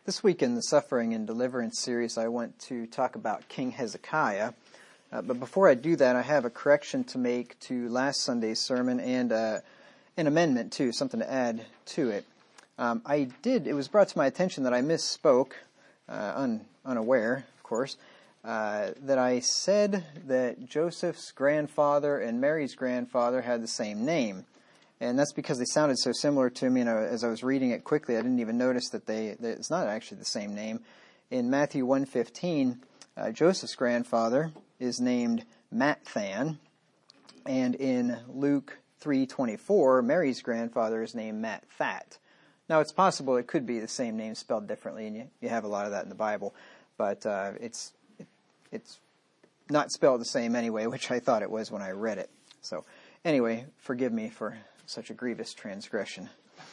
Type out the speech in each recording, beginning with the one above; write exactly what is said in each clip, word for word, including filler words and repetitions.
This week in the Suffering and Deliverance series, I want to talk about King Hezekiah. Uh, but before I do that, I have a correction to make to last Sunday's sermon and uh, an amendment, too, something to add to it. Um, I did, it was brought to my attention that I misspoke, uh, un, unaware, of course, uh, that I said that Joseph's grandfather and Mary's grandfather had the same name. And that's because they sounded so similar to me, and as I was reading it quickly, I didn't even notice that they that it's not actually the same name. In Matthew one fifteen, uh, Joseph's grandfather is named Matthan, and in Luke three twenty-four, Mary's grandfather is named Matthat. Now, it's possible it could be the same name spelled differently, and you, you have a lot of that in the Bible, but uh, it's it, it's not spelled the same anyway, which I thought it was when I read it. So, anyway, forgive me for such a grievous transgression.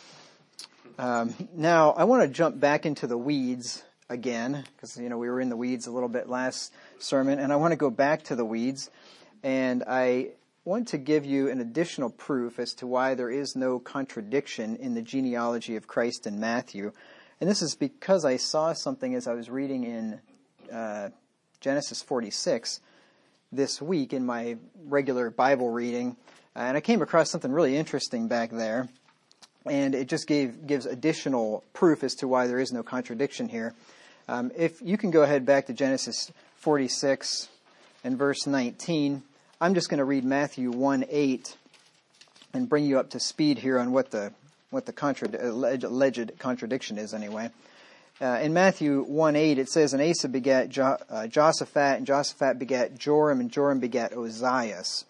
Um, now, I want to jump back into the weeds again, because, you know, we were in the weeds a little bit last sermon, and I want to go back to the weeds, and I want to give you an additional proof as to why there is no contradiction in the genealogy of Christ in Matthew. And this is because I saw something as I was reading in uh, Genesis forty-six this week in my regular Bible reading, and I came across something really interesting back there, and it just gave gives additional proof as to why there is no contradiction here. Um, if you can go ahead back to Genesis forty-six and verse nineteen, I'm just going to read Matthew one eight and bring you up to speed here on what the what the contra- alleged, alleged contradiction is anyway. Uh, in Matthew one eight, it says, "And Asa begat jo- uh, Josaphat, and Josaphat begat Joram, and Joram begat Ozias."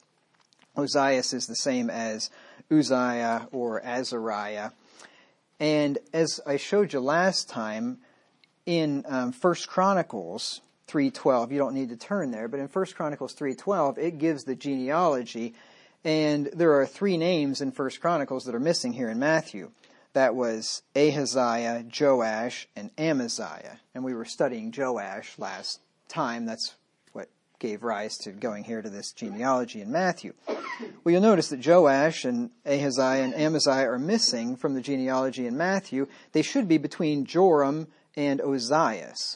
Ozias is the same as Uzziah or Azariah. And as I showed you last time, in um, First Chronicles three twelve, you don't need to turn there, but in First Chronicles three twelve, it gives the genealogy, and there are three names in First Chronicles that are missing here in Matthew. That was Ahaziah, Joash, and Amaziah. And we were studying Joash last time. That's what gave rise to going here to this genealogy in Matthew. Well, you'll notice that Joash and Ahaziah and Amaziah are missing from the genealogy in Matthew. They should be between Joram and Ozias.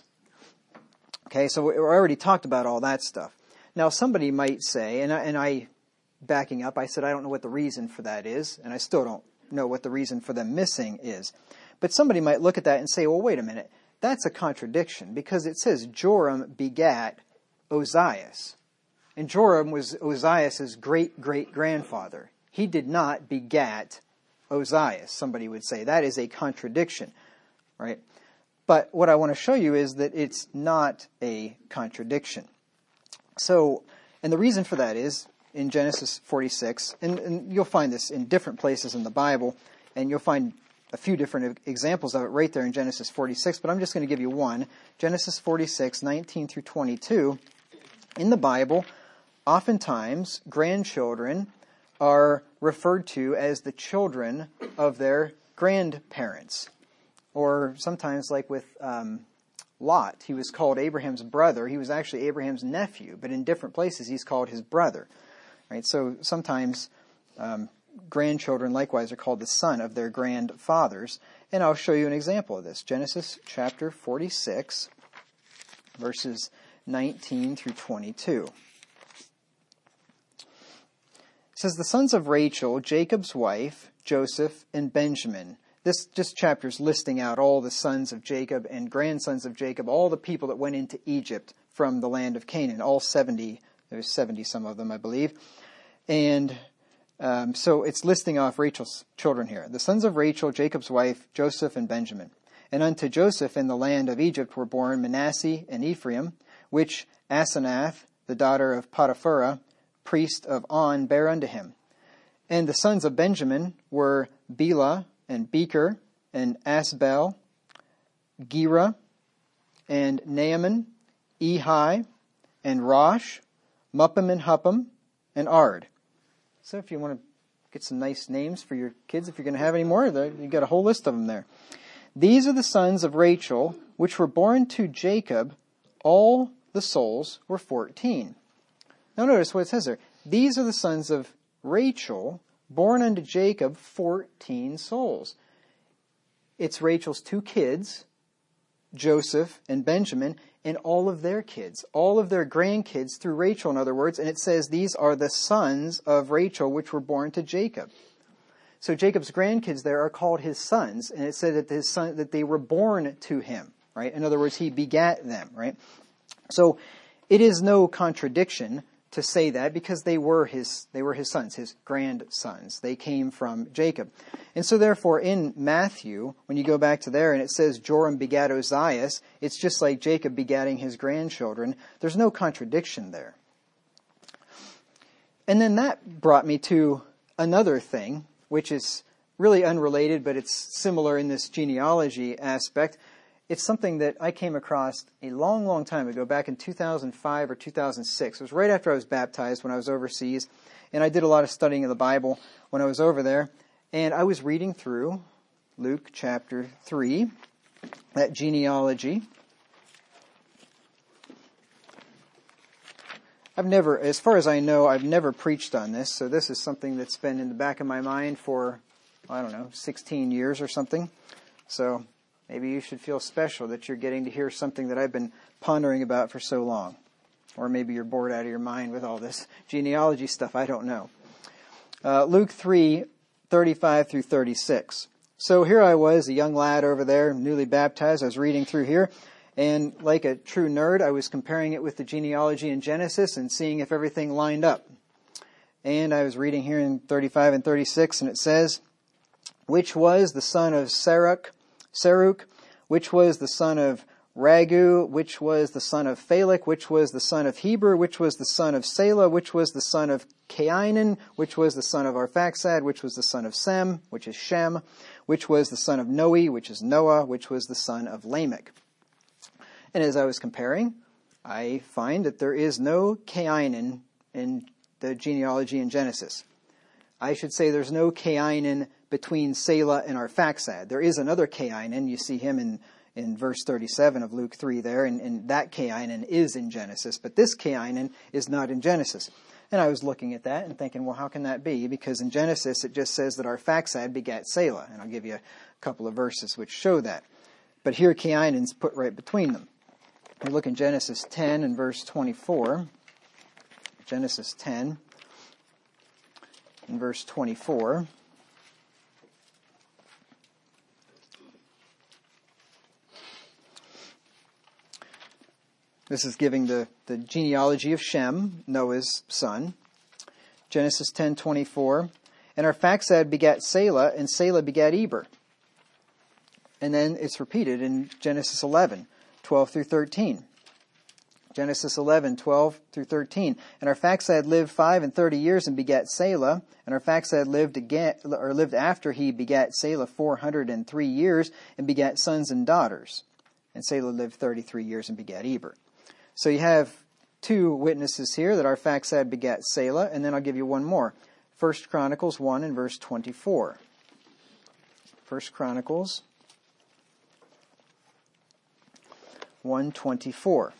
Okay, so we already talked about all that stuff. Now, somebody might say, and I, and I, backing up, I said I don't know what the reason for that is, and I still don't know what the reason for them missing is. But somebody might look at that and say, well, wait a minute, that's a contradiction, because it says Joram begat Ozias. And Joram was Ozias' great-great-grandfather. He did not begat Ozias, somebody would say. That is a contradiction, right? But what I want to show you is that it's not a contradiction. So, and the reason for that is, in Genesis forty-six, and, and you'll find this in different places in the Bible, and you'll find a few different examples of it right there in Genesis forty-six, but I'm just going to give you one. Genesis forty-six, nineteen through twenty-two. In the Bible, oftentimes grandchildren are referred to as the children of their grandparents. Or sometimes, like with um, Lot, he was called Abraham's brother. He was actually Abraham's nephew, but in different places he's called his brother. Right? So sometimes um, grandchildren likewise are called the son of their grandfathers. And I'll show you an example of this. Genesis chapter forty-six, verses nineteen through twenty-two. It says, "The sons of Rachel, Jacob's wife, Joseph, and Benjamin." This just chapter's listing out all the sons of Jacob and grandsons of Jacob, all the people that went into Egypt from the land of Canaan, all seventy. There's seventy some of them, I believe. And um, so it's listing off Rachel's children here. The sons of Rachel, Jacob's wife, Joseph and Benjamin. "And unto Joseph in the land of Egypt were born Manasseh and Ephraim, which Asenath, the daughter of Potipharah, priest of On, bare unto him. And the sons of Benjamin were Bela, and Becher, and Asbel, Gera, and Naaman, Ehi, and Rosh, Muppim and Huppim, and Ard." So if you want to get some nice names for your kids, if you're going to have any more, you've got a whole list of them there. "These are the sons of Rachel, which were born to Jacob. All the souls were fourteen." Now notice what it says there. These are the sons of Rachel, born unto Jacob, fourteen souls. It's Rachel's two kids Joseph, and Benjamin, and all of their kids, all of their grandkids through Rachel, in other words. And it says these are the sons of Rachel, which were born to Jacob. So Jacob's grandkids there are called his sons, and it said that his son, that they were born to him, right? In other words, he begat them, right? So it is no contradiction to say that, because they were his they were his sons, his grandsons. They came from Jacob. And so therefore in Matthew, when you go back to there and it says Joram begat Ozias, it's just like Jacob begatting his grandchildren. There's no contradiction there. And then that brought me to another thing, which is really unrelated, but it's similar in this genealogy aspect. It's something that I came across a long, long time ago, back in two thousand five or two thousand six. It was right after I was baptized when I was overseas, and I did a lot of studying of the Bible when I was over there. And I was reading through Luke chapter three, that genealogy. I've never, as far as I know, I've never preached on this, so this is something that's been in the back of my mind for, I don't know, sixteen years or something. So maybe you should feel special that you're getting to hear something that I've been pondering about for so long. Or maybe you're bored out of your mind with all this genealogy stuff. I don't know. Uh, Luke three, thirty-five through thirty-six. So here I was, a young lad over there, newly baptized. I was reading through here. And like a true nerd, I was comparing it with the genealogy in Genesis and seeing if everything lined up. And I was reading here in thirty-five and thirty-six, and it says, which was the son of Serach, Seruk, which was the son of Ragu, which was the son of Phalec, which was the son of Heber, which was the son of Selah, which was the son of Cainan, which was the son of Arphaxad, which was the son of Sem, which is Shem, which was the son of Noe, which is Noah, which was the son of Lamech. And as I was comparing, I find that there is no Cainan in the genealogy in Genesis. I should say there's no Cainan between Selah and Arphaxad. There is another Cainan. You see him in, in verse thirty-seven of Luke three there, and, and that Cainan is in Genesis. But this Cainan is not in Genesis. And I was looking at that and thinking, well, how can that be? Because in Genesis it just says that Arphaxad begat Selah. And I'll give you a couple of verses which show that. But here Cainan's put right between them. We look in Genesis ten and verse twenty-four. Genesis ten and verse twenty-four. This is giving the, the genealogy of Shem, Noah's son. Genesis ten twenty-four. And Arphaxad begat Selah, and Selah begat Eber. And then it's repeated in Genesis eleven, twelve through thirteen. Genesis eleven, twelve through thirteen. And Arphaxad lived five and thirty years and begat Selah. And Arphaxad lived again, or lived after he begat Selah four hundred and three years and begat sons and daughters. And Selah lived thirty-three years and begat Eber. So you have two witnesses here that Arphaxad begat Selah, and then I'll give you one more. First Chronicles one and verse twenty-four. First Chronicles one twenty-four.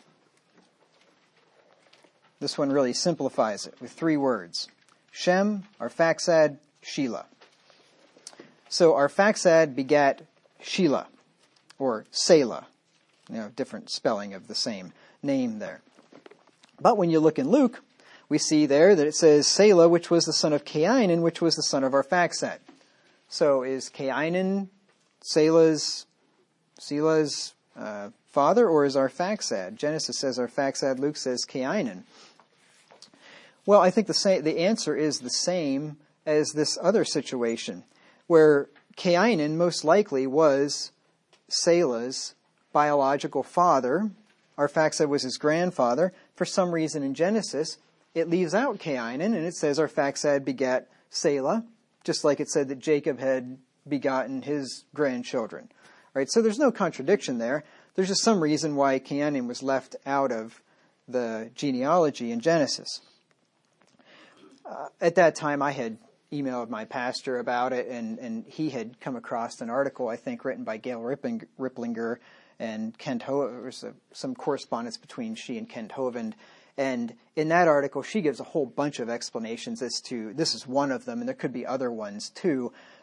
This one really simplifies it with three words. Shem, Arphaxad, Shelah. So Arphaxad begat Shelah, or Selah. You know, different spelling of the same name there. But when you look in Luke, we see there that it says Selah, which was the son of Cainan, which was the son of Arphaxad. So is Cainan Selah's, Selah's uh, father, or is Arphaxad? Genesis says Arphaxad, Luke says Cainan. Well, I think the same, the answer is the same as this other situation, where Cainan most likely was Selah's biological father. Arphaxad was his grandfather. For some reason in Genesis, it leaves out Cainan, and it says Arphaxad begat Selah, just like it said that Jacob had begotten his grandchildren. Right? So there's no contradiction there. There's just some reason why Cainan was left out of the genealogy in Genesis. Uh, at that time, I had emailed my pastor about it, and, and he had come across an article, I think, written by Gail Rippling, Ripplinger and Kent Ho. There was a, some correspondence between she and Kent Hovind. And in that article, she gives a whole bunch of explanations as to, this is one of them, and there could be other ones too,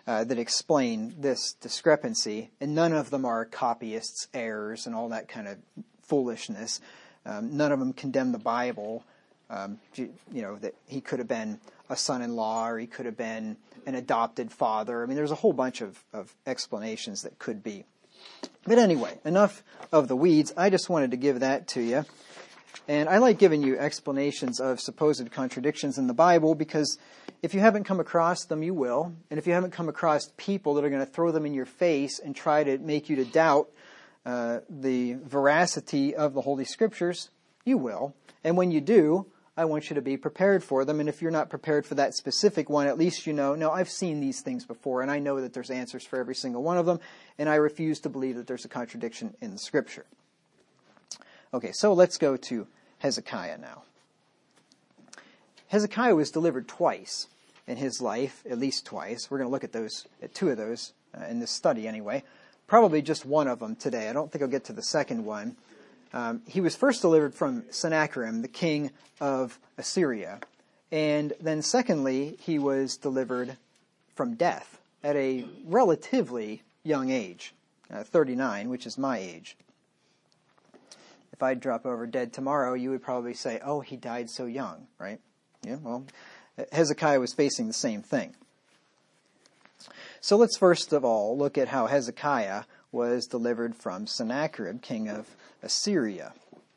uh, that explain this discrepancy, and none of them are copyists' errors and all that kind of foolishness. Um, none of them condemn the Bible. Um, you, you know, that he could have been a son-in-law or he could have been an adopted father. I mean, there's a whole bunch of, of explanations that could be. But anyway, enough of the weeds. I just wanted to give that to you. And I like giving you explanations of supposed contradictions in the Bible because if you haven't come across them, you will. And if you haven't come across people that are going to throw them in your face and try to make you to doubt uh, the veracity of the Holy Scriptures, you will. And when you do, I want you to be prepared for them. And if you're not prepared for that specific one, at least you know, no, I've seen these things before, and I know that there's answers for every single one of them, and I refuse to believe that there's a contradiction in the Scripture. Okay, so let's go to Hezekiah now. Hezekiah was delivered twice in his life, at least twice. We're going to look at those, at two of those uh, in this study anyway. Probably just one of them today. I don't think I'll get to the second one. Um, he was first delivered from Sennacherib, the king of Assyria. And then secondly, he was delivered from death at a relatively young age, uh, thirty-nine, which is my age. If I'd drop over dead tomorrow, you would probably say, oh, he died so young, right? Yeah, well, Hezekiah was facing the same thing. So let's first of all look at how Hezekiah was delivered from Sennacherib, king of Assyria.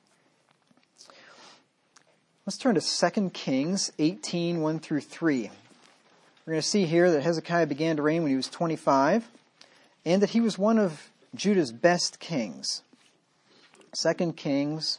Let's turn to Second Kings eighteen, one through three. We're going to see here that Hezekiah began to reign when he was twenty-five, and that he was one of Judah's best kings. Second Kings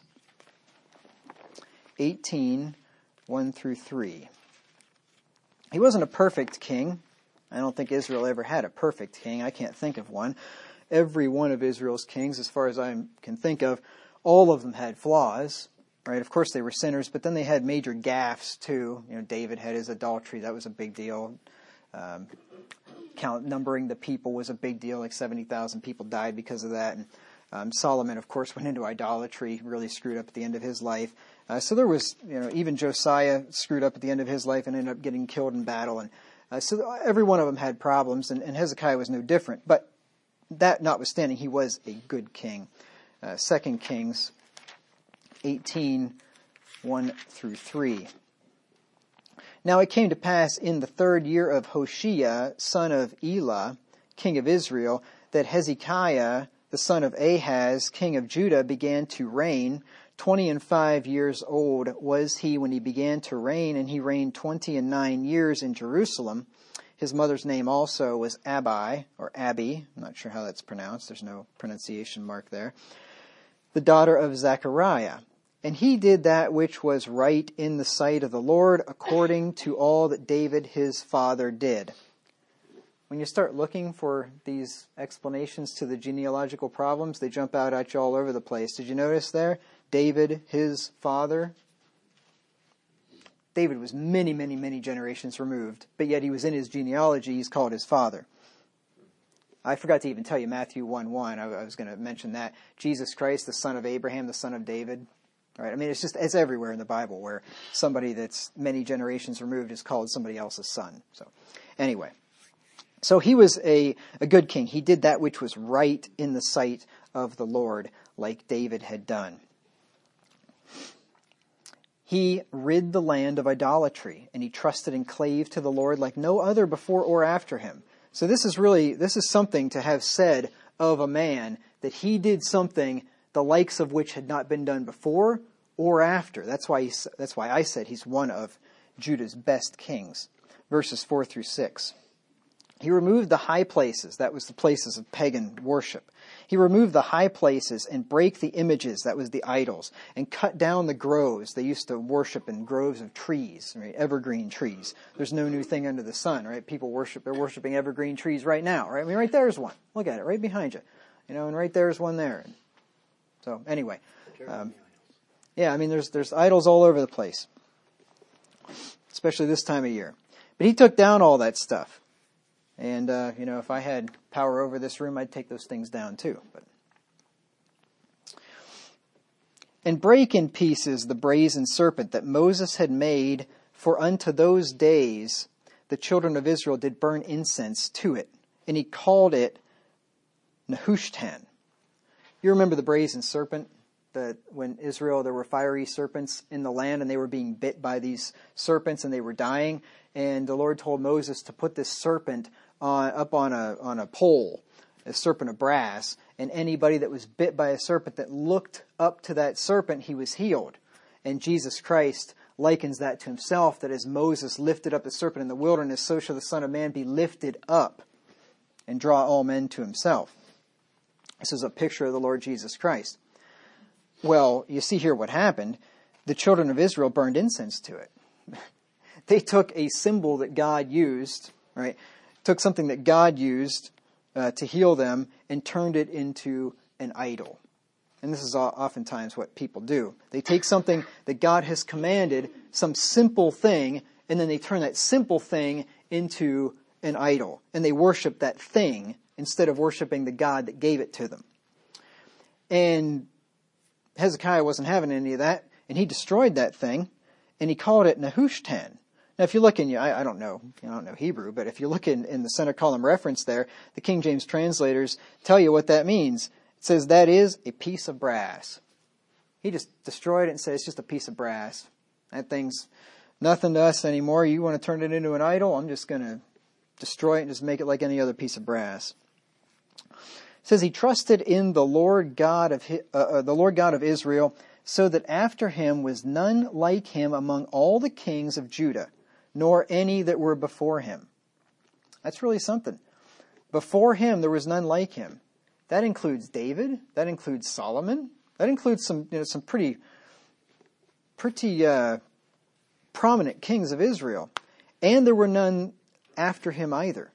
eighteen, one through three. He wasn't a perfect king. I don't think Israel ever had a perfect king. I can't think of one. Every one of Israel's kings, as far as I can think of, all of them had flaws, right? Of course they were sinners, but then they had major gaffes too. You know, David had his adultery. That was a big deal. Um, count numbering the people was a big deal. Like seventy thousand people died because of that. And um, Solomon, of course, went into idolatry, really screwed up at the end of his life. Uh, so there was, you know, even Josiah screwed up at the end of his life and ended up getting killed in battle. And uh, so every one of them had problems, and, and Hezekiah was no different. But that notwithstanding, he was a good king. Uh, Second Kings eighteen, one through three. Now it came to pass in the third year of Hoshea, son of Elah, king of Israel, that Hezekiah, the son of Ahaz, king of Judah, began to reign. Twenty and five years old was he when he began to reign, and he reigned twenty and nine years in Jerusalem. His mother's name also was Abi, or Abi. I'm not sure how that's pronounced. There's no pronunciation mark there. The daughter of Zechariah. And he did that which was right in the sight of the Lord, according to all that David his father did. When you start looking for these explanations to the genealogical problems, they jump out at you all over the place. Did you notice there? David, his father. David was many, many, many generations removed, but yet he was in his genealogy. He's called his father. I forgot to even tell you Matthew one one. I, I was going to mention that. Jesus Christ, the son of Abraham, the son of David. Right? I mean, it's just, it's everywhere in the Bible where somebody that's many generations removed is called somebody else's son. So anyway, so he was a, a good king. He did that which was right in the sight of the Lord, like David had done. He rid the land of idolatry, and he trusted and clave to the Lord like no other before or after him. So this is really, this is something to have said of a man, that he did something the likes of which had not been done before or after. That's why, he, that's why I said he's one of Judah's best kings. Verses four through six. He removed the high places, that was the places of pagan worship. He removed the high places and brake the images, that was the idols, and cut down the groves. They used to worship in groves of trees, right? Evergreen trees. There's no new thing under the sun, right? People worship, they're worshiping evergreen trees right now, right? I mean, right there's one. Look at it, right behind you. You know, and right there's one there. So anyway, um, yeah, I mean, there's there's idols all over the place, especially this time of year. But he took down all that stuff. And, uh, you know, if I had power over this room, I'd take those things down too. But and break in pieces the brazen serpent that Moses had made, for unto those days the children of Israel did burn incense to it, and he called it Nehushtan. You remember the brazen serpent? That when Israel, there were fiery serpents in the land, and they were being bit by these serpents, and they were dying. And the Lord told Moses to put this serpent on, up on a on a pole, a serpent of brass, and anybody that was bit by a serpent that looked up to that serpent, he was healed. And Jesus Christ likens that to himself, that as Moses lifted up the serpent in the wilderness, so shall the Son of Man be lifted up and draw all men to himself. This is a picture of the Lord Jesus Christ. Well, you see here what happened. The children of Israel burned incense to it. They took a symbol that God used, right? Took something that God used uh, to heal them and turned it into an idol. And this is oftentimes what people do. They take something that God has commanded, some simple thing, and then they turn that simple thing into an idol. And they worship that thing instead of worshiping the God that gave it to them. And Hezekiah wasn't having any of that, and he destroyed that thing, and he called it Nehushtan. Now, if you look in, I, I don't know, I don't know Hebrew, but if you look in, in the center column reference there, the King James translators tell you what that means. It says that is a piece of brass. He just destroyed it and said it's just a piece of brass. That thing's nothing to us anymore. You want to turn it into an idol? I'm just going to destroy it and just make it like any other piece of brass. It says he trusted in the Lord God of uh, uh, the Lord God of Israel, so that after him was none like him among all the kings of Judah, nor any that were before him. That's really something. Before him there was none like him. That includes David. That includes Solomon. That includes some you know some pretty pretty uh, prominent kings of Israel, and there were none after him either.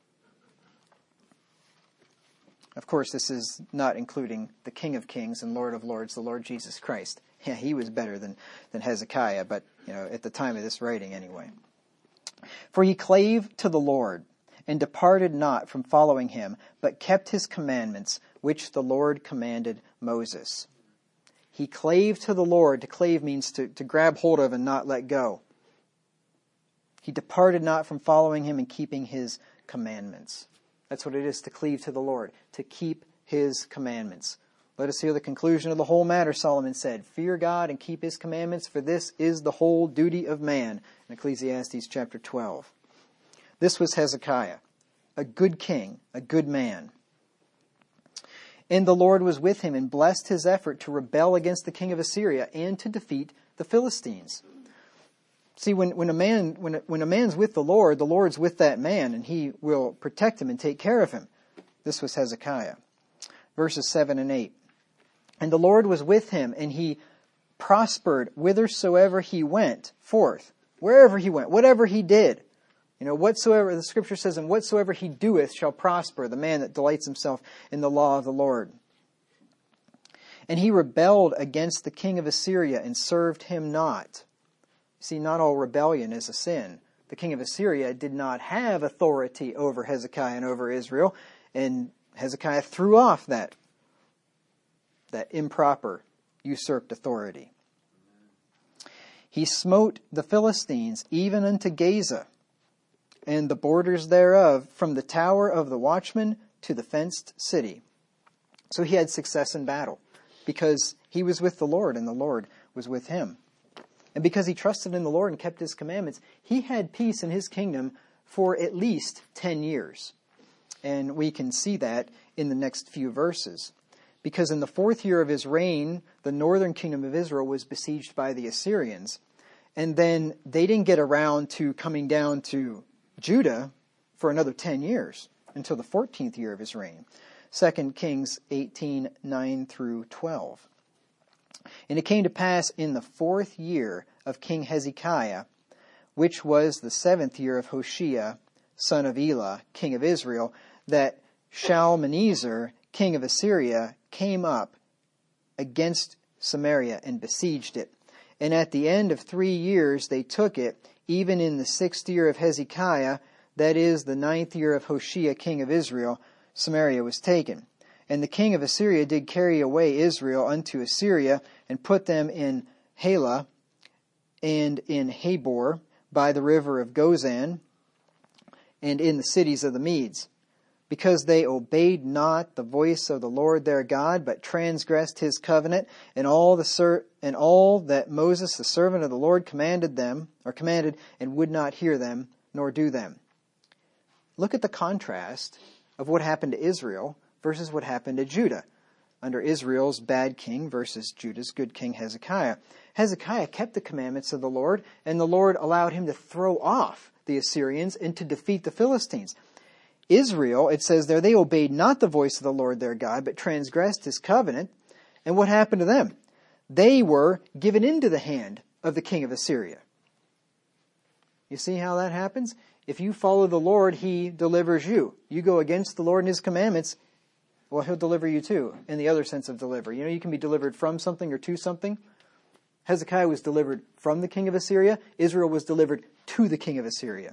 Of course, this is not including the King of Kings and Lord of Lords, the Lord Jesus Christ. Yeah, he was better than, than Hezekiah, but you know, at the time of this writing anyway. For he clave to the Lord, and departed not from following him, but kept his commandments, which the Lord commanded Moses. He clave to the Lord. To clave means to, to grab hold of and not let go. He departed not from following him and keeping his commandments. That's what it is to cleave to the Lord, to keep his commandments. Let us hear the conclusion of the whole matter, Solomon said. Fear God and keep his commandments, for this is the whole duty of man. In Ecclesiastes chapter twelve. This was Hezekiah, a good king, a good man. And the Lord was with him and blessed his effort to rebel against the king of Assyria and to defeat the Philistines. See, when, when a man when when a man's with the Lord, the Lord's with that man, and he will protect him and take care of him. This was Hezekiah. Verses seven and eight. And the Lord was with him, and he prospered whithersoever he went forth, wherever he went, whatever he did. You know, whatsoever, the scripture says, and whatsoever he doeth shall prosper, the man that delights himself in the law of the Lord. And he rebelled against the king of Assyria and served him not. See, not all rebellion is a sin. The king of Assyria did not have authority over Hezekiah and over Israel, and Hezekiah threw off that, that improper, usurped authority. He smote the Philistines even unto Gaza, and the borders thereof, from the tower of the watchman to the fenced city. So he had success in battle, because he was with the Lord, and the Lord was with him. And because he trusted in the Lord and kept his commandments, he had peace in his kingdom for at least ten years. And we can see that in the next few verses. Because in the fourth year of his reign, the northern kingdom of Israel was besieged by the Assyrians. And then they didn't get around to coming down to Judah for another ten years, until the fourteenth year of his reign. Second Kings eighteen, nine through twelve. And it came to pass in the fourth year of King Hezekiah, which was the seventh year of Hoshea, son of Elah, king of Israel, that Shalmaneser, king of Assyria, came up against Samaria and besieged it. And at the end of three years they took it, even in the sixth year of Hezekiah, that is the ninth year of Hoshea, king of Israel, Samaria was taken. And the king of Assyria did carry away Israel unto Assyria, and put them in Halah, and in Habor, by the river of Gozan, and in the cities of the Medes, because they obeyed not the voice of the Lord their God, but transgressed his covenant, and all the ser- and all that Moses the servant of the Lord commanded them, or commanded, and would not hear them, nor do them. Look at the contrast of what happened to Israel versus what happened to Judah, under Israel's bad king versus Judah's good king Hezekiah. Hezekiah kept the commandments of the Lord, and the Lord allowed him to throw off the Assyrians and to defeat the Philistines. Israel, it says there, they obeyed not the voice of the Lord their God, but transgressed his covenant. And what happened to them? They were given into the hand of the king of Assyria. You see how that happens? If you follow the Lord, he delivers you. You go against the Lord and his commandments, well, he'll deliver you too, in the other sense of deliver. You know, you can be delivered from something or to something. Hezekiah was delivered from the king of Assyria. Israel was delivered to the king of Assyria.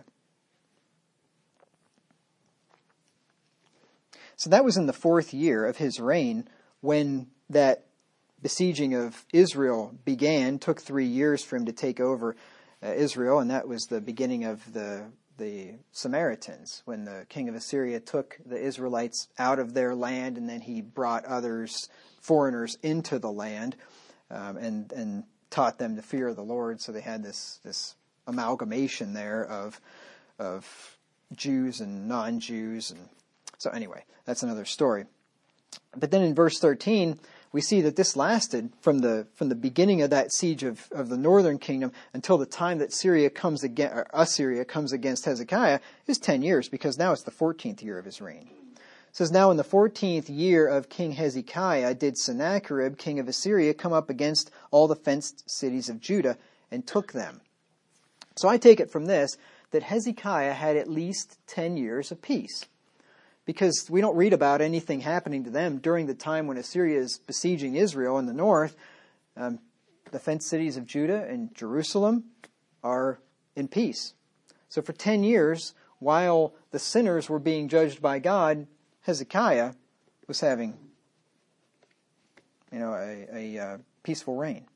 So that was in the fourth year of his reign when that besieging of Israel began. Took three years for him to take over uh, Israel, and that was the beginning of the the Samaritans, when the king of Assyria took the Israelites out of their land, and then he brought others, foreigners, into the land, um, and and taught them to fear the Lord. So they had this this amalgamation there of of Jews and non-Jews, and so anyway, that's another story. But then in verse thirteen, we see that this lasted from the from the beginning of that siege of, of the northern kingdom until the time that Syria comes again, or Assyria comes against Hezekiah, is ten years, because now it's the fourteenth year of his reign. It says, now in the fourteenth year of King Hezekiah did Sennacherib, king of Assyria, come up against all the fenced cities of Judah and took them. So I take it from this that Hezekiah had at least ten years of peace, because we don't read about anything happening to them during the time when Assyria is besieging Israel in the north. Um, the fenced cities of Judah and Jerusalem are in peace. So for ten years, while the sinners were being judged by God, Hezekiah was having, you know, a, a uh, peaceful reign.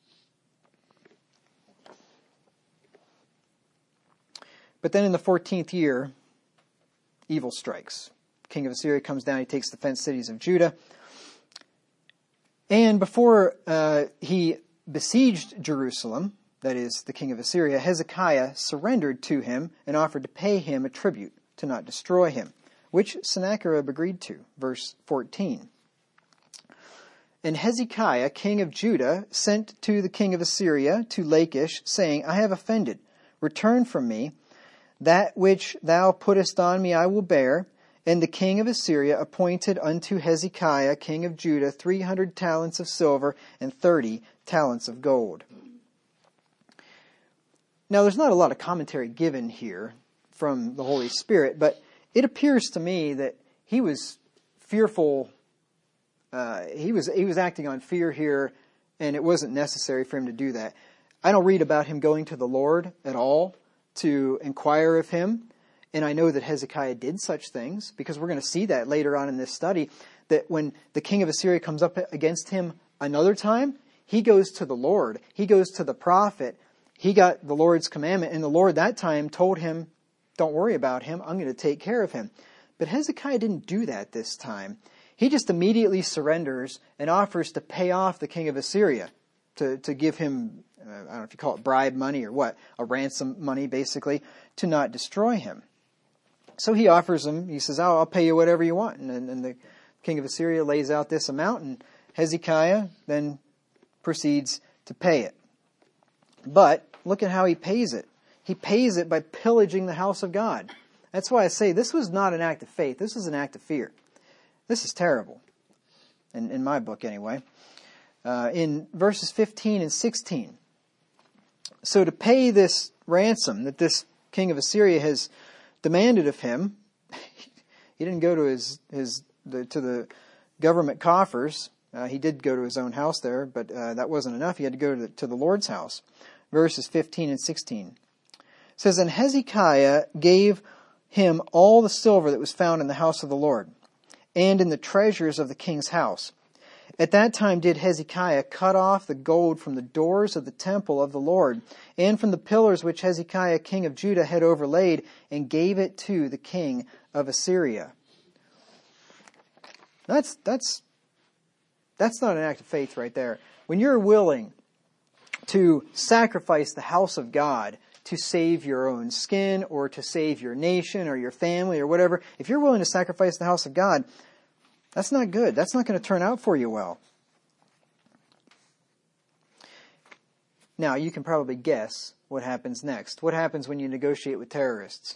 But then in the fourteenth year, evil strikes. King of Assyria comes down, he takes the fenced cities of Judah. And before uh, he besieged Jerusalem, that is, the king of Assyria, Hezekiah surrendered to him and offered to pay him a tribute to not destroy him, which Sennacherib agreed to. Verse fourteen. And Hezekiah, king of Judah, sent to the king of Assyria, to Lachish, saying, I have offended. Return from me. That which thou puttest on me I will bear. And the king of Assyria appointed unto Hezekiah, king of Judah, three hundred talents of silver and thirty talents of gold. Now, there's not a lot of commentary given here from the Holy Spirit, but it appears to me that he was fearful. Uh, he was he was acting on fear here, and it wasn't necessary for him to do that. I don't read about him going to the Lord at all to inquire of him. And I know that Hezekiah did such things, because we're going to see that later on in this study, that when the king of Assyria comes up against him another time, he goes to the Lord. He goes to the prophet. He got the Lord's commandment, and the Lord that time told him, don't worry about him. I'm going to take care of him. But Hezekiah didn't do that this time. He just immediately surrenders and offers to pay off the king of Assyria, to, to give him, uh, I don't know if you call it bribe money or what, a ransom money basically, to not destroy him. So he offers him, he says, oh, I'll pay you whatever you want. And, and the king of Assyria lays out this amount, and Hezekiah then proceeds to pay it. But look at how he pays it. He pays it by pillaging the house of God. That's why I say this was not an act of faith. This was an act of fear. This is terrible, in, in my book anyway. Uh, in verses fifteen and sixteen. So to pay this ransom that this king of Assyria has demanded of him, he didn't go to his his the, to the government coffers. Uh, he did go to his own house there, but uh, that wasn't enough. He had to go to the, to the Lord's house. Verses fifteen and sixteen. It says, and Hezekiah gave him all the silver that was found in the house of the Lord, and in the treasures of the king's house. At that time did Hezekiah cut off the gold from the doors of the temple of the Lord, and from the pillars which Hezekiah king of Judah had overlaid, and gave it to the king of Assyria. That's that's that's not an act of faith right there. When you're willing to sacrifice the house of God to save your own skin or to save your nation or your family or whatever, if you're willing to sacrifice the house of God, that's not good. That's not going to turn out for you well. Now, you can probably guess what happens next. What happens when you negotiate with terrorists?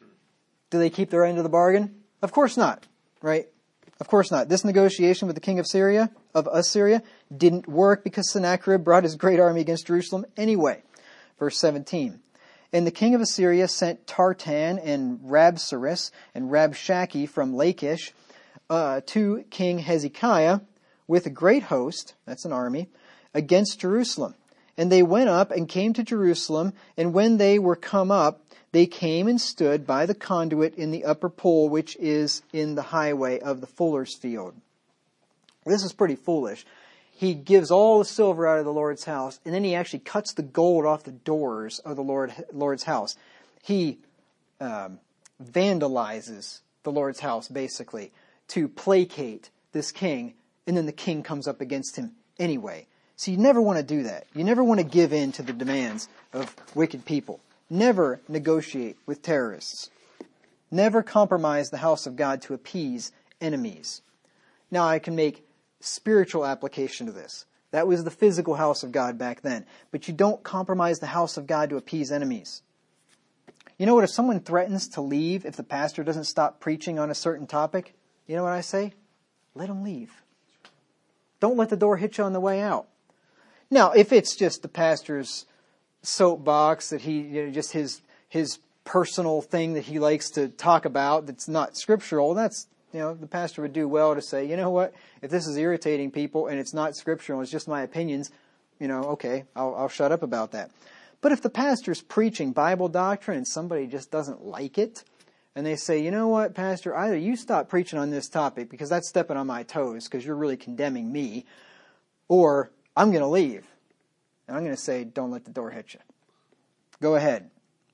Do they keep their end of the bargain? Of course not, right? Of course not. This negotiation with the king of Syria, of Assyria, didn't work because Sennacherib brought his great army against Jerusalem anyway. Verse seventeen. And the king of Assyria sent Tartan and Rabsaris and Rabshakeh from Lachish uh, to King Hezekiah with a great host, that's an army, against Jerusalem. And they went up and came to Jerusalem, and when they were come up, they came and stood by the conduit in the upper pool, which is in the highway of the fuller's field. This is pretty foolish. He gives all the silver out of the Lord's house, and then he actually cuts the gold off the doors of the Lord, Lord's house. He um, vandalizes the Lord's house, basically, to placate this king, and then the king comes up against him anyway. So you never want to do that. You never want to give in to the demands of wicked people. Never negotiate with terrorists. Never compromise the house of God to appease enemies. Now I can make spiritual application to this. That was the physical house of God back then. But you don't compromise the house of God to appease enemies. You know what? If someone threatens to leave if the pastor doesn't stop preaching on a certain topic, you know what I say? Let him leave. Don't let the door hit you on the way out. Now, if it's just the pastor's soapbox that he, you know, just his his personal thing that he likes to talk about that's not scriptural, that's, you know, the pastor would do well to say, you know what, if this is irritating people and it's not scriptural, it's just my opinions, you know, okay, I'll, I'll shut up about that. But if the pastor's preaching Bible doctrine and somebody just doesn't like it, and they say, you know what, pastor, either you stop preaching on this topic because that's stepping on my toes because you're really condemning me, or I'm going to leave. And I'm going to say, don't let the door hit you. Go ahead.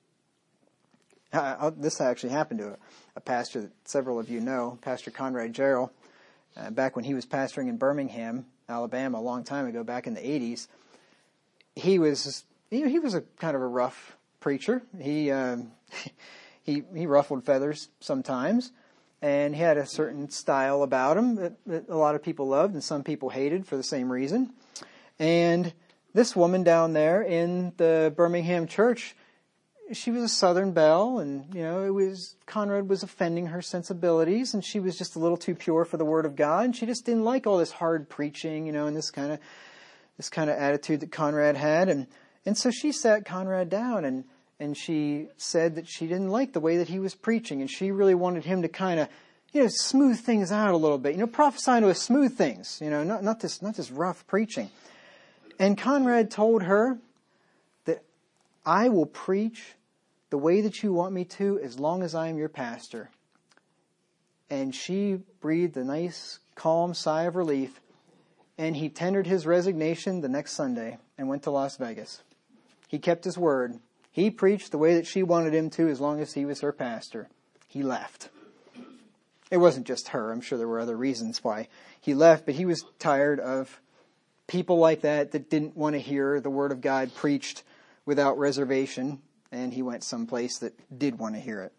I, this actually happened to a, a pastor that several of you know, Pastor Conrad Jarrell, uh, back when he was pastoring in Birmingham, Alabama, a long time ago, back in the eighties. He was, you know, he was a kind of a rough preacher. He um, he he ruffled feathers sometimes, and he had a certain style about him that, that a lot of people loved and some people hated for the same reason. And this woman down there in the Birmingham church, she was a Southern belle, and, you know, it was, Conrad was offending her sensibilities, and she was just a little too pure for the Word of God, and she just didn't like all this hard preaching, you know, and this kind of, this kind of attitude that Conrad had, and, and so she sat Conrad down, and, and she said that she didn't like the way that he was preaching, and she really wanted him to kind of, you know, smooth things out a little bit, you know, prophesy to us smooth things, you know, not, not this, not this rough preaching. And Conrad told her that I will preach the way that you want me to as long as I am your pastor. And she breathed a nice, calm sigh of relief, and he tendered his resignation the next Sunday and went to Las Vegas. He kept his word. He preached the way that she wanted him to as long as he was her pastor. He left. It wasn't just her. I'm sure there were other reasons why he left, but he was tired of people like that that didn't want to hear the Word of God preached without reservation, and he went someplace that did want to hear it.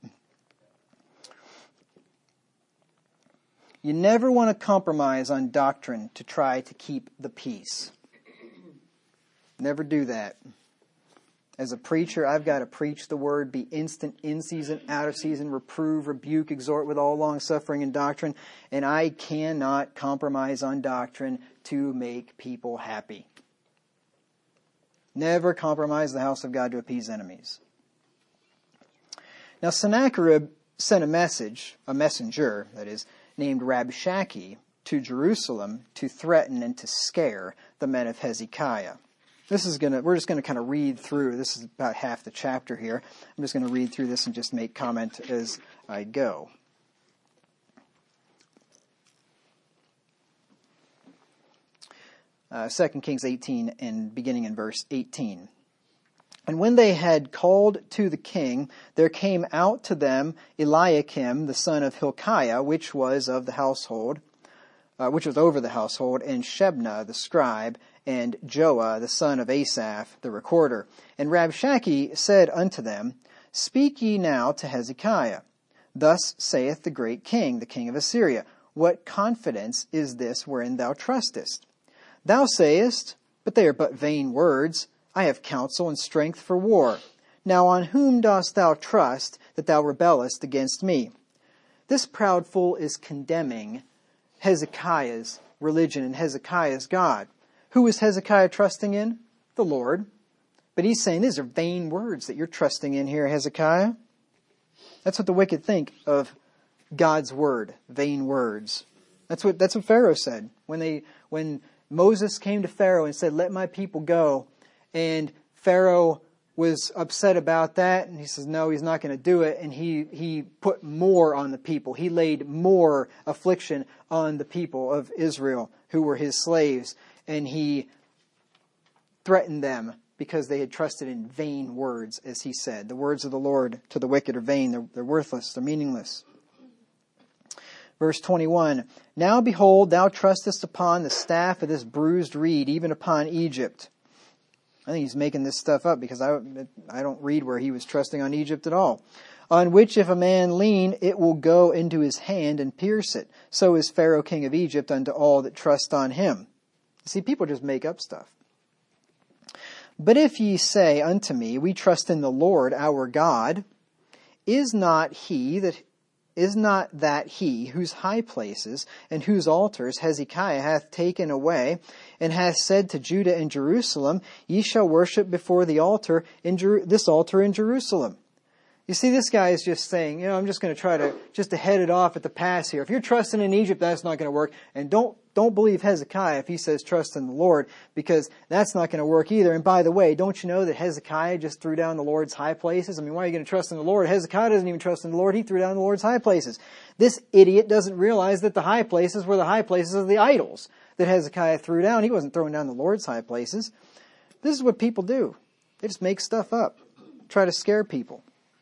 You never want to compromise on doctrine to try to keep the peace. Never do that. As a preacher, I've got to preach the Word, be instant, in season, out of season, reprove, rebuke, exhort with all long suffering and doctrine, and I cannot compromise on doctrine to make people happy. Never compromise the house of God to appease enemies. Now Sennacherib sent a message, a messenger, that is, named Rabshakeh to Jerusalem to threaten and to scare the men of Hezekiah. This is gonna, we're just gonna kind of read through, this is about half the chapter here. I'm just gonna read through this and just make comment as I go. Uh, Second Kings eighteen and beginning in verse eighteen. And when they had called to the king, there came out to them Eliakim, the son of Hilkiah, which was of the household, uh, which was over the household, and Shebna, the scribe, and Joah, the son of Asaph, the recorder. And Rabshakeh said unto them, Speak ye now to Hezekiah. Thus saith the great king, the king of Assyria, What confidence is this wherein thou trustest? Thou sayest, but they are but vain words, I have counsel and strength for war. Now on whom dost thou trust that thou rebellest against me? This proud fool is condemning Hezekiah's religion and Hezekiah's God. Who is Hezekiah trusting in? The Lord. But he's saying these are vain words that you're trusting in here, Hezekiah. That's what the wicked think of God's word, vain words. That's what that's what Pharaoh said when they when Moses came to Pharaoh and said, "Let my people go." And Pharaoh was upset about that, and he says, no, he's not going to do it. And he, he put more on the people. He laid more affliction on the people of Israel who were his slaves. And he threatened them because they had trusted in vain words, as he said. The words of the Lord to the wicked are vain. They're, they're worthless. They're meaningless. Verse twenty-one, Now behold, thou trustest upon the staff of this bruised reed, even upon Egypt. I think he's making this stuff up because I, I don't read where he was trusting on Egypt at all. On which if a man lean, it will go into his hand and pierce it. So is Pharaoh king of Egypt unto all that trust on him. See, people just make up stuff. But if ye say unto me, We trust in the Lord our God, is not he that Is not that he whose high places and whose altars Hezekiah hath taken away, and hath said to Judah and Jerusalem, Ye shall worship before the altar in Jer- this altar in Jerusalem? You see, this guy is just saying, you know, I'm just going to try to just to head it off at the pass here. If you're trusting in Egypt, that's not going to work. And don't don't believe Hezekiah if he says trust in the Lord, because that's not going to work either. And by the way, don't you know that Hezekiah just threw down the Lord's high places? I mean, why are you going to trust in the Lord? Hezekiah doesn't even trust in the Lord. He threw down the Lord's high places. This idiot doesn't realize that the high places were the high places of the idols that Hezekiah threw down. He wasn't throwing down the Lord's high places. This is what people do. They just make stuff up, try to scare people.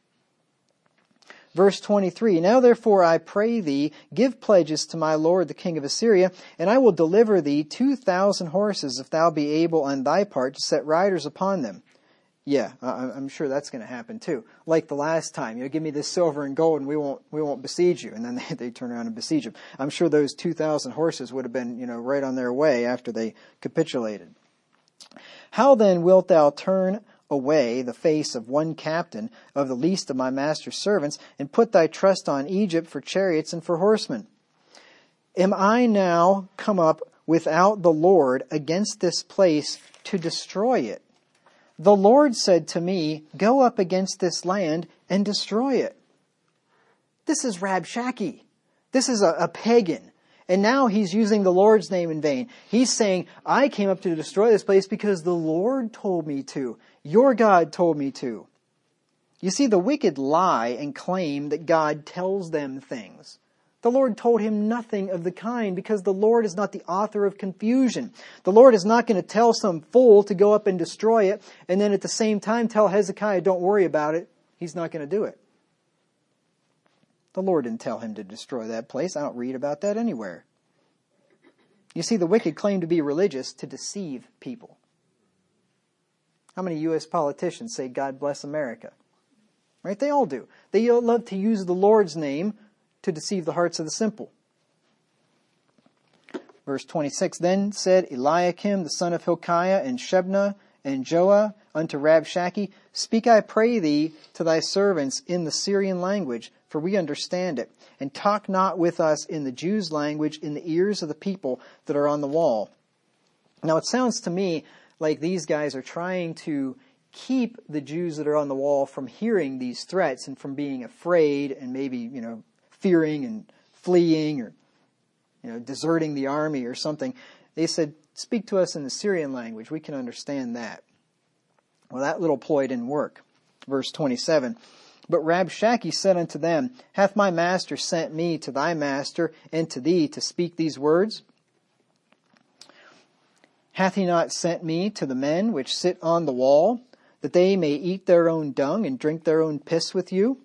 Verse twenty-three, Now therefore I pray thee, give pledges to my lord the king of Assyria, and I will deliver thee two thousand horses, if thou be able on thy part to set riders upon them. Yeah, I'm sure that's going to happen too. Like the last time, you know, give me this silver and gold and we won't we won't besiege you. And then they, they turn around and besiege them. I'm sure those two thousand horses would have been, you know, right on their way after they capitulated. How then wilt thou turn away the face of one captain of the least of my master's servants, and put thy trust on Egypt for chariots and for horsemen? Am I now come up without the Lord against this place to destroy it? The Lord said to me, Go up against this land and destroy it. This is Rabshakeh. This is a, a pagan. And now he's using the Lord's name in vain. He's saying, I came up to destroy this place because the Lord told me to. Your God told me to. You see, the wicked lie and claim that God tells them things. The Lord told him nothing of the kind, because the Lord is not the author of confusion. The Lord is not going to tell some fool to go up and destroy it, and then at the same time tell Hezekiah, don't worry about it. He's not going to do it. The Lord didn't tell him to destroy that place. I don't read about that anywhere. You see, the wicked claim to be religious to deceive people. How many U S politicians say, God bless America? Right? They all do. They love to use the Lord's name to deceive the hearts of the simple. Verse twenty-six, Then said Eliakim, the son of Hilkiah, and Shebna, and Joah, unto Rabshakeh, Speak, I pray thee, to thy servants in the Syrian language, for we understand it, and talk not with us in the Jews' language in the ears of the people that are on the wall. Now it sounds to me like these guys are trying to keep the Jews that are on the wall from hearing these threats and from being afraid and maybe, you know, fearing and fleeing or, you know, deserting the army or something. They said, speak to us in the Syrian language. We can understand that. Well, that little ploy didn't work. Verse twenty-seven, But Rabshakeh said unto them, Hath my master sent me to thy master and to thee to speak these words? Hath he not sent me to the men which sit on the wall, that they may eat their own dung and drink their own piss with you?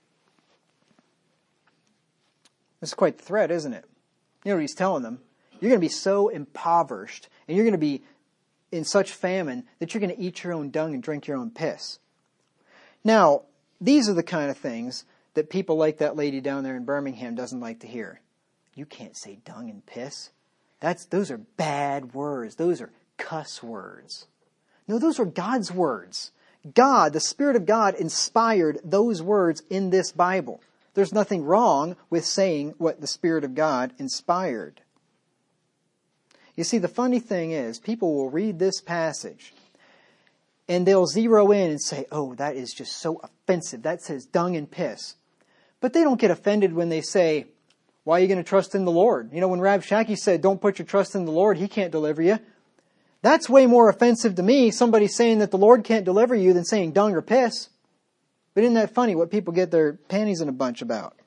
This is quite the threat, isn't it? You know what he's telling them? You're going to be so impoverished, and you're going to be in such famine that you're going to eat your own dung and drink your own piss. Now, these are the kind of things that people like that lady down there in Birmingham doesn't like to hear. You can't say dung and piss. That's, those are bad words. Those are cuss words. No, those are God's words. God, the Spirit of God, inspired those words in this Bible. There's nothing wrong with saying what the Spirit of God inspired. You see, the funny thing is, people will read this passage and they'll zero in and say, oh, that is just so offensive. That says dung and piss. But they don't get offended when they say, why are you going to trust in the Lord? You know, when Rabshakeh said, don't put your trust in the Lord, He can't deliver you. That's way more offensive to me, somebody saying that the Lord can't deliver you, than saying dung or piss. But isn't that funny what people get their panties in a bunch about?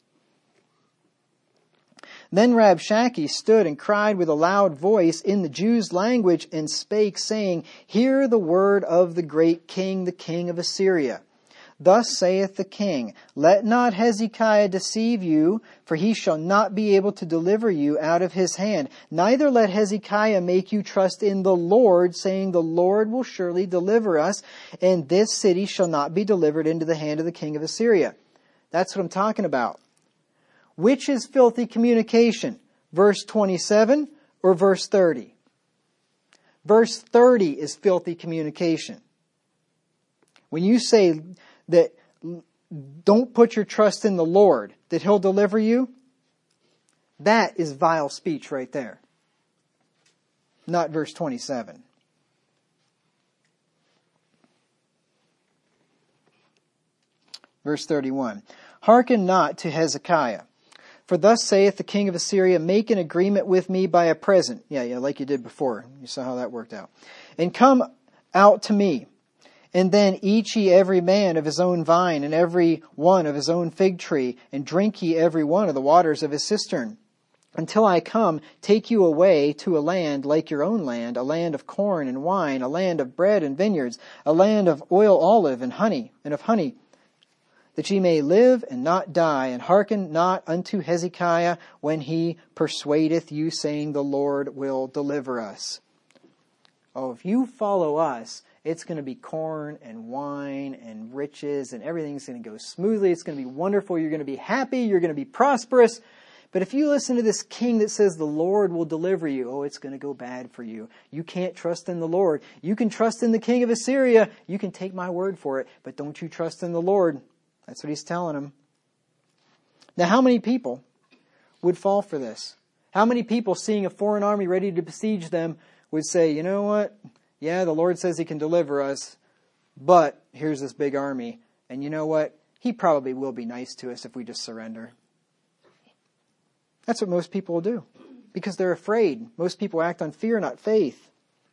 Then Rabshakeh stood and cried with a loud voice in the Jews' language and spake, saying, hear the word of the great king, the king of Assyria. Thus saith the king, let not Hezekiah deceive you, for he shall not be able to deliver you out of his hand. Neither let Hezekiah make you trust in the Lord, saying, the Lord will surely deliver us, and this city shall not be delivered into the hand of the king of Assyria. That's what I'm talking about. Which is filthy communication? Verse twenty-seven or verse thirty? Verse thirty is filthy communication. When you say that don't put your trust in the Lord, that He'll deliver you, that is vile speech right there. Not verse twenty-seven. Verse thirty-one. Hearken not to Hezekiah. For thus saith the king of Assyria, make an agreement with me by a present. Yeah, yeah, like you did before. You saw how that worked out. And come out to me. And then eat ye every man of his own vine, and every one of his own fig tree, and drink ye every one of the waters of his cistern. Until I come, take you away to a land like your own land, a land of corn and wine, a land of bread and vineyards, a land of oil olive and honey, and of honey, that ye may live and not die, and hearken not unto Hezekiah when he persuadeth you, saying, the Lord will deliver us. Oh, if you follow us, it's going to be corn and wine and riches, and everything's going to go smoothly. It's going to be wonderful. You're going to be happy. You're going to be prosperous. But if you listen to this king that says the Lord will deliver you, oh, it's going to go bad for you. You can't trust in the Lord. You can trust in the king of Assyria. You can take my word for it, but don't you trust in the Lord. That's what he's telling him. Now, how many people would fall for this? How many people, seeing a foreign army ready to besiege them, would say, you know what? Yeah, the Lord says He can deliver us, but here's this big army. And you know what? He probably will be nice to us if we just surrender. That's what most people will do, because they're afraid. Most people act on fear, not faith.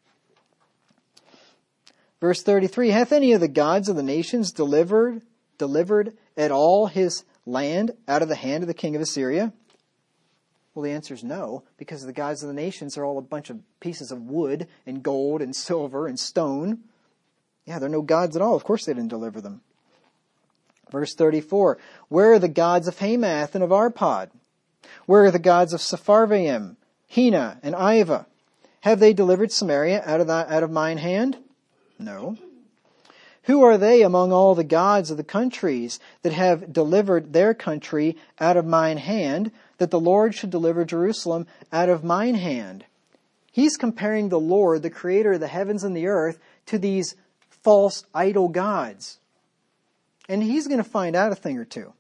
Verse thirty-three, hath any of the gods of the nations delivered, delivered at all his land out of the hand of the king of Assyria? Well, the answer is no, because the gods of the nations are all a bunch of pieces of wood and gold and silver and stone. Yeah, they're no gods at all. Of course they didn't deliver them. Verse thirty-four, where are the gods of Hamath and of Arpad? Where are the gods of Sepharvaim, Hena, and Iva? Have they delivered Samaria out of, the, out of mine hand? No. Who are they among all the gods of the countries that have delivered their country out of mine hand, that the Lord should deliver Jerusalem out of mine hand? He's comparing the Lord, the creator of the heavens and the earth, to these false idol gods. And he's going to find out a thing or two.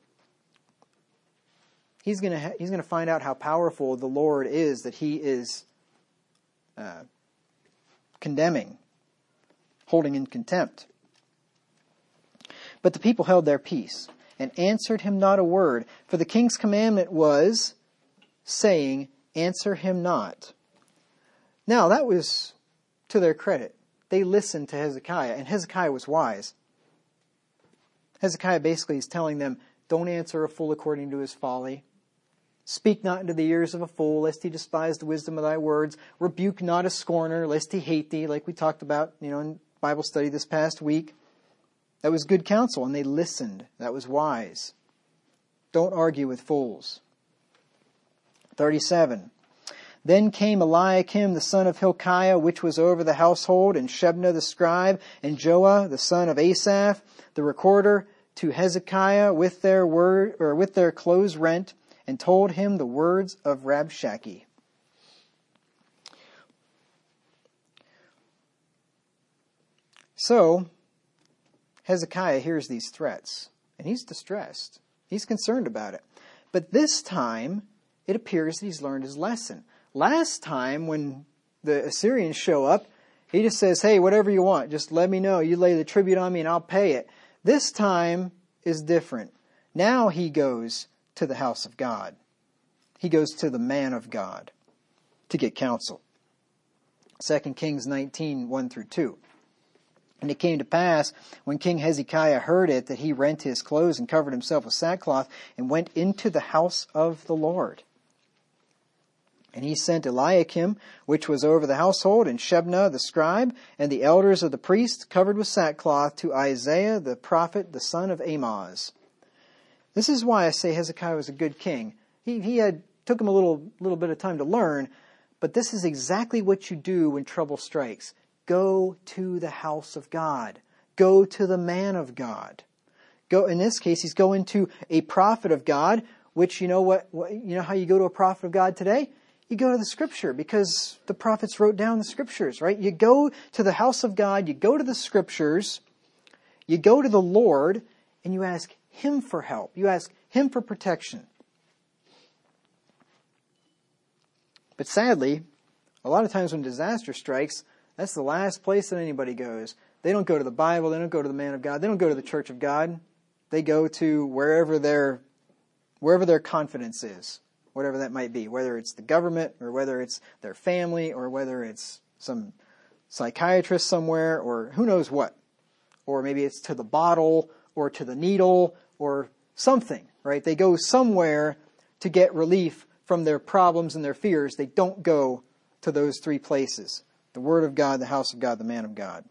He's going to ha- he's going to find out how powerful the Lord is that he is uh, condemning, holding in contempt. But the people held their peace and answered him not a word, for the king's commandment was, saying, answer him not. Now, that was to their credit. They listened to Hezekiah, and Hezekiah was wise. Hezekiah basically is telling them, don't answer a fool according to his folly. Speak not into the ears of a fool, lest he despise the wisdom of thy words. Rebuke not a scorner, lest he hate thee, like we talked about, you know, in Bible study this past week. That was good counsel, and they listened. That was wise. Don't argue with fools. thirty-seven. Then came Eliakim the son of Hilkiah, which was over the household, and Shebna the scribe, and Joah the son of Asaph, the recorder, to Hezekiah with their word or with their clothes rent, and told him the words of Rabshakeh. So Hezekiah hears these threats, and he's distressed. He's concerned about it. But this time, it appears that he's learned his lesson. Last time, when the Assyrians show up, he just says, hey, whatever you want, just let me know. You lay the tribute on me and I'll pay it. This time is different. Now he goes to the house of God. He goes to the man of God to get counsel. Second Kings nineteen, one through two. And it came to pass, when King Hezekiah heard it, that he rent his clothes and covered himself with sackcloth and went into the house of the Lord. And he sent Eliakim, which was over the household, and Shebna the scribe, and the elders of the priests covered with sackcloth, to Isaiah the prophet, the son of Amoz. This is why I say Hezekiah was a good king. He, he had took him a little, little bit of time to learn, but this is exactly what you do when trouble strikes. Go to the house of God. Go to the man of God. Go. In this case, he's going to a prophet of God, which you know what, what you know how you go to a prophet of God today? You go to the scripture, because the prophets wrote down the scriptures, right? You go to the house of God, you go to the scriptures, you go to the Lord, and you ask him for help. You ask him for protection. But sadly, a lot of times when disaster strikes, that's the last place that anybody goes. They don't go to the Bible. They don't go to the man of God. They don't go to the church of God. They go to wherever their, wherever their confidence is, whatever that might be, whether it's the government or whether it's their family or whether it's some psychiatrist somewhere or who knows what. Or maybe it's to the bottle or to the needle or something, right? They go somewhere to get relief from their problems and their fears. They don't go to those three places: the Word of God, the house of God, the man of God.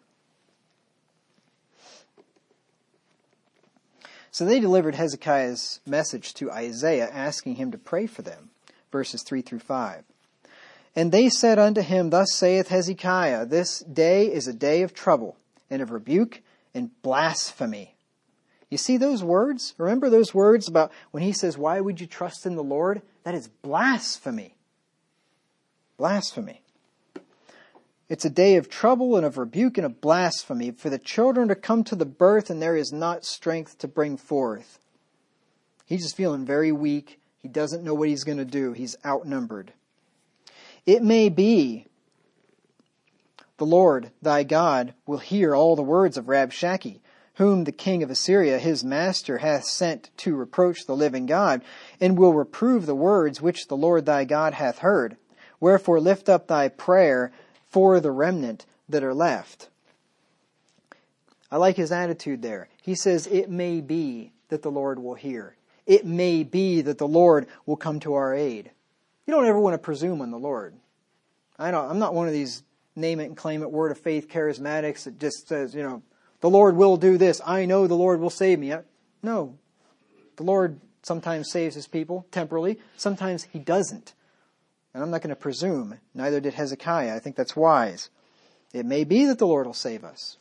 So they delivered Hezekiah's message to Isaiah, asking him to pray for them. Verses three through five. And they said unto him, Thus saith Hezekiah, This day is a day of trouble, and of rebuke, and blasphemy. You see those words? Remember those words about when he says, Why would you trust in the Lord? That is blasphemy. Blasphemy. It's a day of trouble and of rebuke and of blasphemy, for the children are come to the birth, and there is not strength to bring forth. He's just feeling very weak. He doesn't know what he's going to do. He's outnumbered. It may be the Lord thy God will hear all the words of Rabshakeh, whom the king of Assyria, his master, hath sent to reproach the living God, and will reprove the words which the Lord thy God hath heard. Wherefore lift up thy prayer for the remnant that are left. I like his attitude there. He says, it may be that the Lord will hear. It may be that the Lord will come to our aid. You don't ever want to presume on the Lord. I don't, I'm not one of these name it and claim it word of faith charismatics that just says, you know, the Lord will do this. I know the Lord will save me. No. The Lord sometimes saves his people temporarily. Sometimes he doesn't. And I'm not going to presume. Neither did Hezekiah. I think that's wise. It may be that the Lord will save us.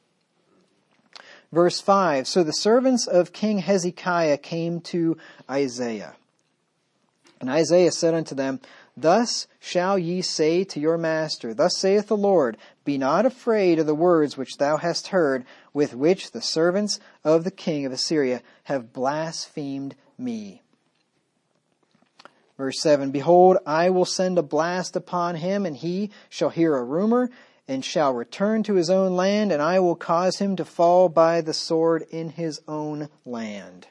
Verse five, So the servants of King Hezekiah came to Isaiah. And Isaiah said unto them, Thus shall ye say to your master, Thus saith the Lord, Be not afraid of the words which thou hast heard, with which the servants of the king of Assyria have blasphemed me. Verse seven, Behold, I will send a blast upon him, and he shall hear a rumor, and shall return to his own land, and I will cause him to fall by the sword in his own land.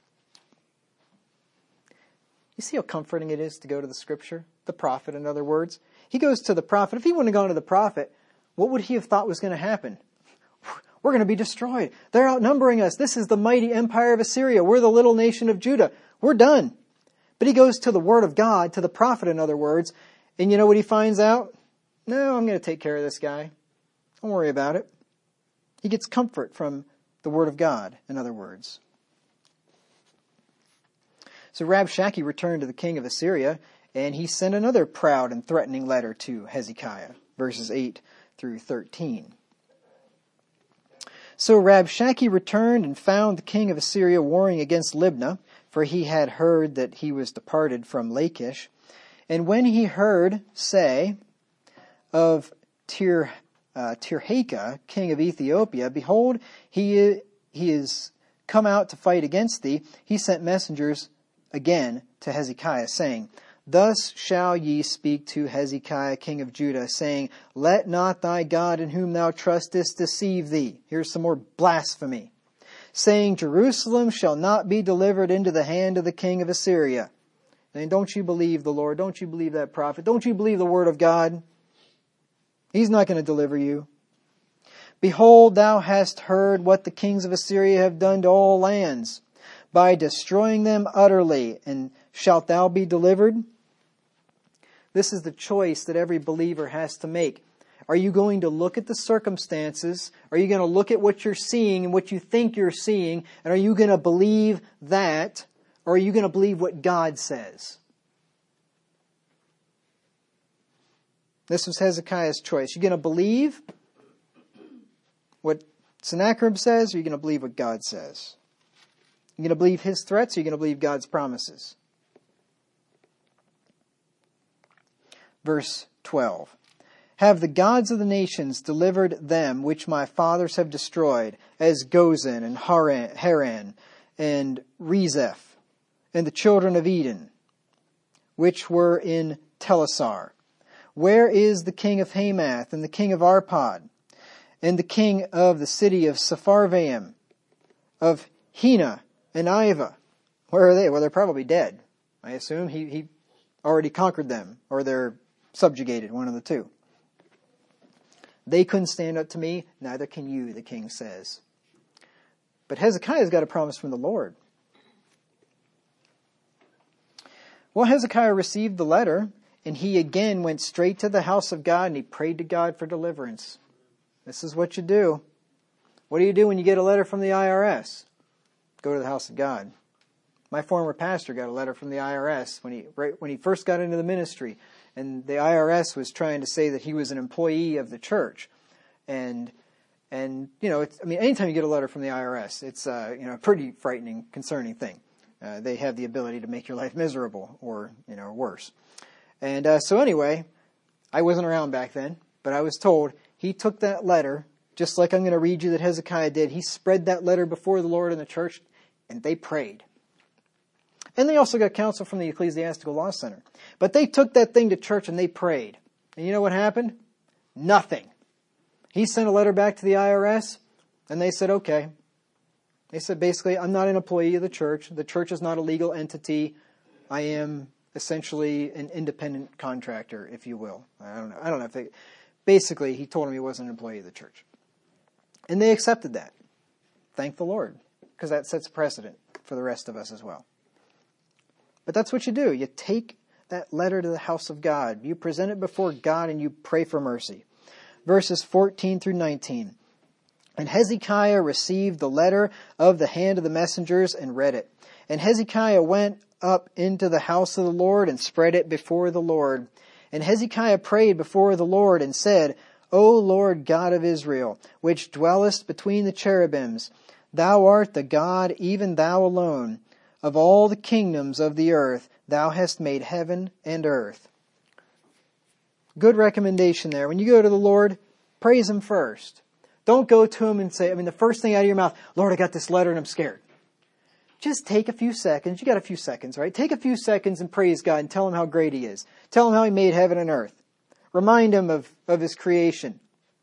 You see how comforting it is to go to the scripture? The prophet, in other words. He goes to the prophet. If he wouldn't have gone to the prophet, what would he have thought was going to happen? We're going to be destroyed. They're outnumbering us. This is the mighty empire of Assyria. We're the little nation of Judah. We're done. But he goes to the Word of God, to the prophet, in other words, and you know what he finds out? No, I'm going to take care of this guy. Don't worry about it. He gets comfort from the Word of God, in other words. So Rabshakeh returned to the king of Assyria, and he sent another proud and threatening letter to Hezekiah, verses eight through thirteen. So Rabshakeh returned and found the king of Assyria warring against Libnah, for he had heard that he was departed from Lachish. And when he heard say of Tir, uh, Tirhakah, king of Ethiopia, behold, he, he is come out to fight against thee, he sent messengers again to Hezekiah, saying, Thus shall ye speak to Hezekiah, king of Judah, saying, Let not thy God in whom thou trustest deceive thee. Here's some more blasphemy. Saying, Jerusalem shall not be delivered into the hand of the king of Assyria. And don't you believe the Lord? Don't you believe that prophet? Don't you believe the word of God? He's not going to deliver you. Behold, thou hast heard what the kings of Assyria have done to all lands, by destroying them utterly, and shalt thou be delivered? This is the choice that every believer has to make. Are you going to look at the circumstances? Are you going to look at what you're seeing and what you think you're seeing? And are you going to believe that? Or are you going to believe what God says? This was Hezekiah's choice. You're going to believe what Sennacherib says, or are you going to believe what God says? You're going to believe his threats, or are you going to believe God's promises? Verse twelve. Have the gods of the nations delivered them which my fathers have destroyed, as Gozan and Haran, Haran and Rezeph, and the children of Eden, which were in Telassar? Where is the king of Hamath, and the king of Arpad, and the king of the city of Sepharvaim, of Hena and Iva? Where are they? Well, they're probably dead. I assume he, he already conquered them, or they're subjugated, one of the two. They couldn't stand up to me, neither can you, the king says. But Hezekiah's got a promise from the Lord. Well, Hezekiah received the letter, and he again went straight to the house of God, and he prayed to God for deliverance. This is what you do. What do you do when you get a letter from the I R S? Go to the house of God. My former pastor got a letter from the I R S when he right when he first got into the ministry, and the I R S was trying to say that he was an employee of the church, and and you know, it's, I mean, anytime you get a letter from the I R S, it's uh, you know, a pretty frightening, concerning thing. Uh, they have the ability to make your life miserable, or you know, worse. And uh, so anyway, I wasn't around back then, but I was told he took that letter, just like I'm going to read you that Hezekiah did. He spread that letter before the Lord in the church, and they prayed. And they also got counsel from the Ecclesiastical Law Center. But they took that thing to church and they prayed. And you know what happened? Nothing. He sent a letter back to the I R S, and they said, okay. They said, basically, I'm not an employee of the church. The church is not a legal entity. I am essentially an independent contractor, if you will. I don't know. I don't know if they... Basically, he told him he wasn't an employee of the church. And they accepted that. Thank the Lord, because that sets a precedent for the rest of us as well. But that's what you do. You take that letter to the house of God. You present it before God and you pray for mercy. Verses fourteen through nineteen. And Hezekiah received the letter of the hand of the messengers and read it. And Hezekiah went up into the house of the Lord and spread it before the Lord. And Hezekiah prayed before the Lord and said, O Lord God of Israel, which dwellest between the cherubims, thou art the God, even thou alone. Of all the kingdoms of the earth, thou hast made heaven and earth. Good recommendation there. When you go to the Lord, praise Him first. Don't go to Him and say, I mean, the first thing out of your mouth, Lord, I got this letter and I'm scared. Just take a few seconds. You got a few seconds, right? Take a few seconds and praise God and tell Him how great He is. Tell Him how He made heaven and earth. Remind Him of, of His creation.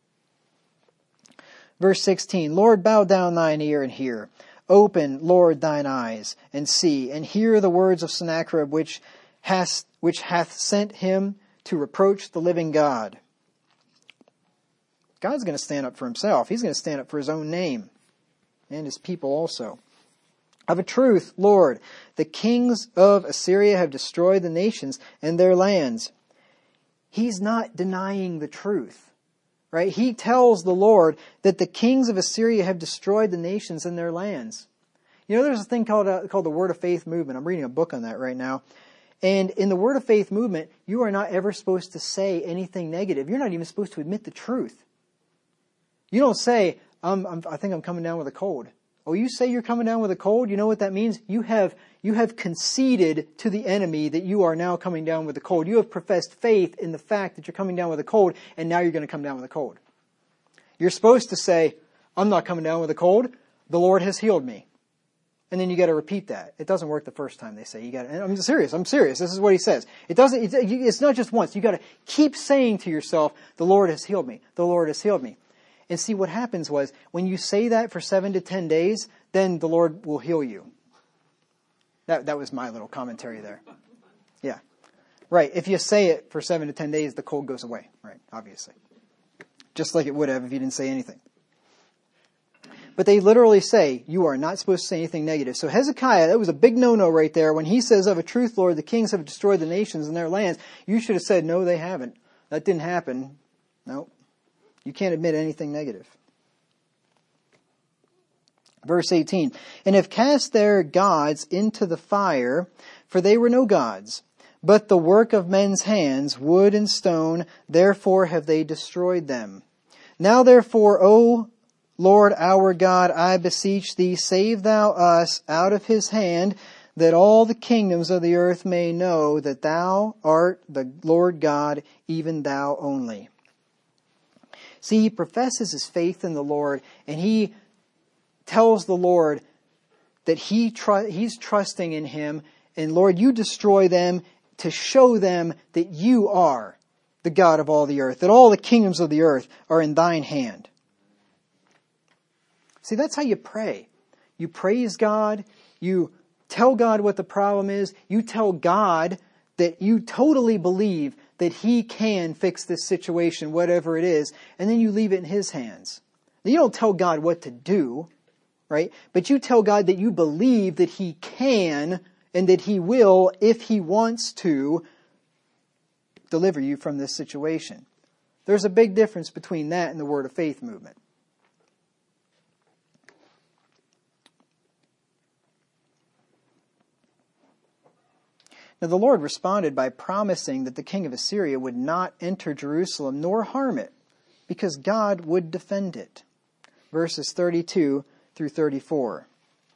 Verse sixteen, Lord, bow down thine ear and hear. Open, Lord, thine eyes, and see, and hear the words of Sennacherib, which hath, which hath sent him to reproach the living God. God's going to stand up for Himself. He's going to stand up for His own name and His people also. Of a truth, Lord, the kings of Assyria have destroyed the nations and their lands. He's not denying the truth, right? He tells the Lord that the kings of Assyria have destroyed the nations and their lands. You know, there's a thing called uh, called the Word of Faith movement. I'm reading a book on that right now. And in the Word of Faith movement, you are not ever supposed to say anything negative. You're not even supposed to admit the truth. You don't say, I'm, I'm, I think I'm coming down with a cold. Oh, you say you're coming down with a cold? You know what that means? You have you have conceded to the enemy that you are now coming down with a cold. You have professed faith in the fact that you're coming down with a cold, and now you're going to come down with a cold. You're supposed to say, I'm not coming down with a cold. The Lord has healed me. And then you got to repeat that. It doesn't work the first time they say. You got to, I'm serious. I'm serious. This is what he says. It doesn't. It's, it's not just once. You got to keep saying to yourself, "The Lord has healed me. The Lord has healed me." And see, what happens was, when you say that for seven to ten days, then the Lord will heal you. That that was my little commentary there. Yeah. Right. If you say it for seven to ten days, the cold goes away. Right. Obviously. Just like it would have if you didn't say anything. But they literally say, you are not supposed to say anything negative. So Hezekiah, that was a big no-no right there. When he says, of a truth, Lord, the kings have destroyed the nations and their lands, you should have said, no, they haven't. That didn't happen. No. You can't admit anything negative. Verse eighteen, and have cast their gods into the fire, for they were no gods, but the work of men's hands, wood and stone, therefore have they destroyed them. Now therefore, O Lord our God, I beseech thee, save thou us out of his hand, that all the kingdoms of the earth may know that thou art the Lord God, even thou only. See, he professes his faith in the Lord, and he tells the Lord that he tr- he's trusting in him, and Lord, you destroy them to show them that you are the God of all the earth, that all the kingdoms of the earth are in thine hand. See, that's how you pray. You praise God, you tell God what the problem is, you tell God that you totally believe that he can fix this situation, whatever it is, and then you leave it in his hands. Now, you don't tell God what to do, right? But you tell God that you believe that he can and that he will, if he wants to, deliver you from this situation. There's a big difference between that and the Word of Faith movement. Now the Lord responded by promising that the king of Assyria would not enter Jerusalem nor harm it, because God would defend it. Verses thirty-two through thirty-four.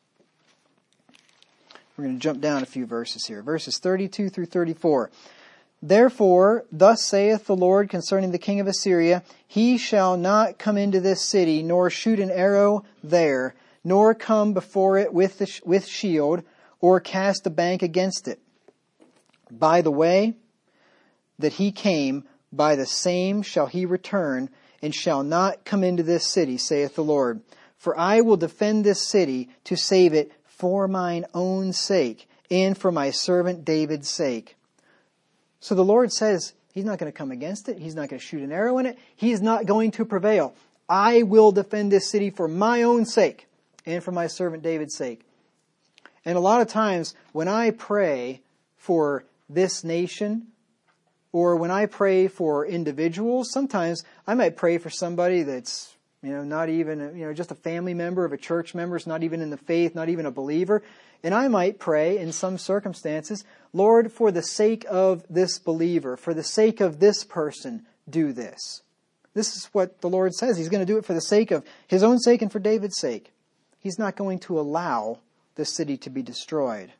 We're going to jump down a few verses here. Verses thirty-two through thirty-four. Therefore, thus saith the Lord concerning the king of Assyria, he shall not come into this city, nor shoot an arrow there, nor come before it with the sh- with shield, or cast a bank against it. By the way that he came, by the same shall he return, and shall not come into this city, saith the Lord. For I will defend this city to save it for mine own sake, and for my servant David's sake. So the Lord says he's not going to come against it. He's not going to shoot an arrow in it. He's not going to prevail. I will defend this city for my own sake, and for my servant David's sake. And a lot of times when I pray for this nation, or when I pray for individuals, sometimes I might pray for somebody that's, you know, not even, you know, just a family member of a church member, is not even in the faith, not even a believer. And I might pray in some circumstances, Lord, for the sake of this believer, for the sake of this person, do this. This is what the Lord says. He's going to do it for the sake of his own sake and for David's sake. He's not going to allow the city to be destroyed.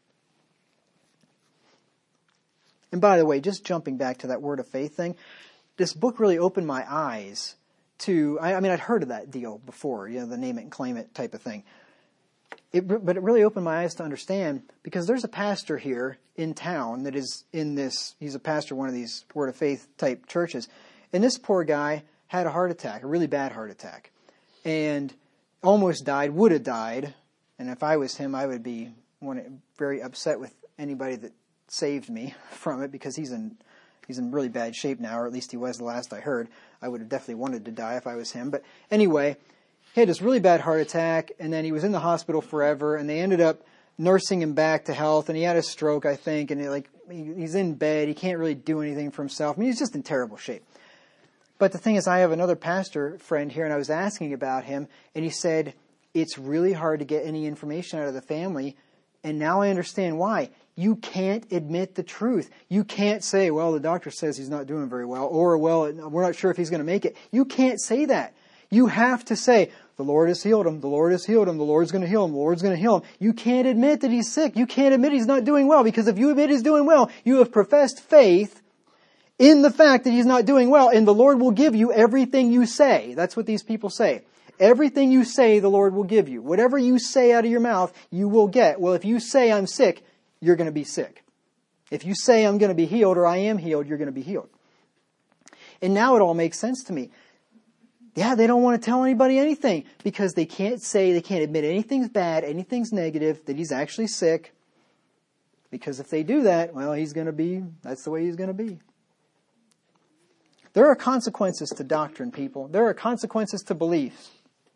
And by the way, just jumping back to that Word of Faith thing, this book really opened my eyes to, I, I mean, I'd heard of that deal before, you know, the name it and claim it type of thing. It, but it really opened my eyes to understand, because there's a pastor here in town that is in this, he's a pastor of one of these Word of Faith type churches. And this poor guy had a heart attack, a really bad heart attack, and almost died, would have died. And if I was him, I would be very upset with anybody that saved me from it, because he's in he's in really bad shape now, or at least he was the last I heard. I would have definitely wanted to die if I was him. But anyway, he had this really bad heart attack, and then he was in the hospital forever, and they ended up nursing him back to health, and he had a stroke, I think, and he, like he's in bed. He can't really do anything for himself. I mean, he's just in terrible shape. But the thing is, I have another pastor friend here, and I was asking about him, and he said, it's really hard to get any information out of the family, and now I understand why. You can't admit the truth. You can't say, well, the doctor says he's not doing very well, or, well, we're not sure if he's going to make it. You can't say that. You have to say, the Lord has healed him, the Lord has healed him, the Lord's going to heal him, the Lord's going to heal him. You can't admit that he's sick. You can't admit he's not doing well, because if you admit he's doing well, you have professed faith in the fact that he's not doing well, and the Lord will give you everything you say. That's what these people say. Everything you say, the Lord will give you. Whatever you say out of your mouth, you will get. Well, if you say I'm sick, you're going to be sick. If you say I'm going to be healed or I am healed, you're going to be healed. And now it all makes sense to me. Yeah, they don't want to tell anybody anything because they can't say, they can't admit anything's bad, anything's negative, that he's actually sick. Because if they do that, well, he's going to be, that's the way he's going to be. There are consequences to doctrine, people. There are consequences to beliefs.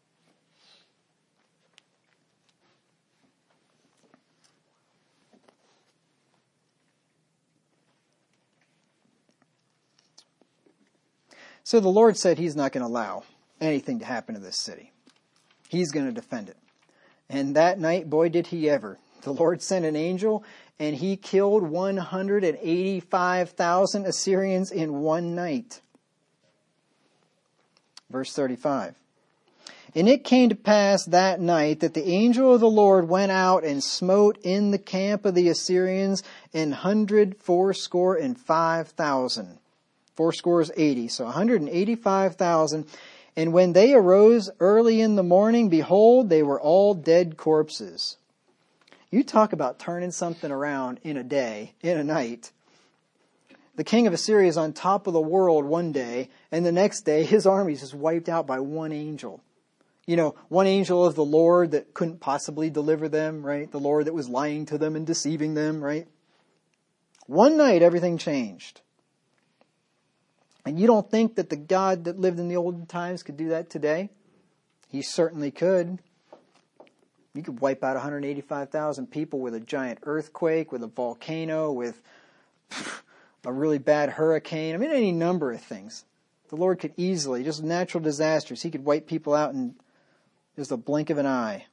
So the Lord said he's not going to allow anything to happen to this city. He's going to defend it. And that night, boy, did he ever. The Lord sent an angel, and he killed one hundred eighty-five thousand Assyrians in one night. Verse thirty-five. And it came to pass that night that the angel of the Lord went out and smote in the camp of the Assyrians an hundred fourscore and five thousand. Fourscore is eighty, so one hundred eighty-five thousand. And when they arose early in the morning, behold, they were all dead corpses. You talk about turning something around in a day, in a night. The king of Assyria is on top of the world one day, and the next day his army is just wiped out by one angel. You know, one angel of the Lord that couldn't possibly deliver them, right? The Lord that was lying to them and deceiving them, right? One night everything changed. And you don't think that the God that lived in the olden times could do that today? He certainly could. You could wipe out one hundred eighty-five thousand people with a giant earthquake, with a volcano, with a really bad hurricane. I mean, any number of things. The Lord could easily, just natural disasters, he could wipe people out in just a blink of an eye.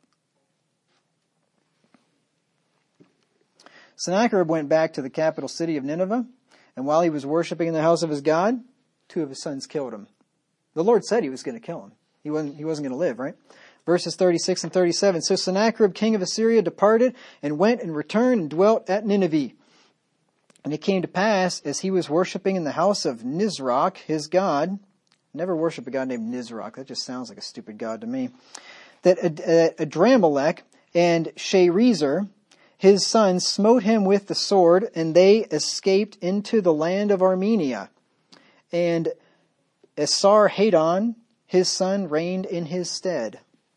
Sennacherib went back to the capital city of Nineveh, and while he was worshiping in the house of his God, two of his sons killed him. The Lord said he was going to kill him. He wasn't, he wasn't going to live, right? Verses thirty-six and thirty-seven. So Sennacherib, king of Assyria, departed and went and returned and dwelt at Nineveh. And it came to pass, as he was worshiping in the house of Nisroch, his god, never worship a god named Nisroch, that just sounds like a stupid god to me, that Adramelech and Sharezer, his sons, smote him with the sword, and they escaped into the land of Armenia. And Esarhaddon, his son, reigned in his stead.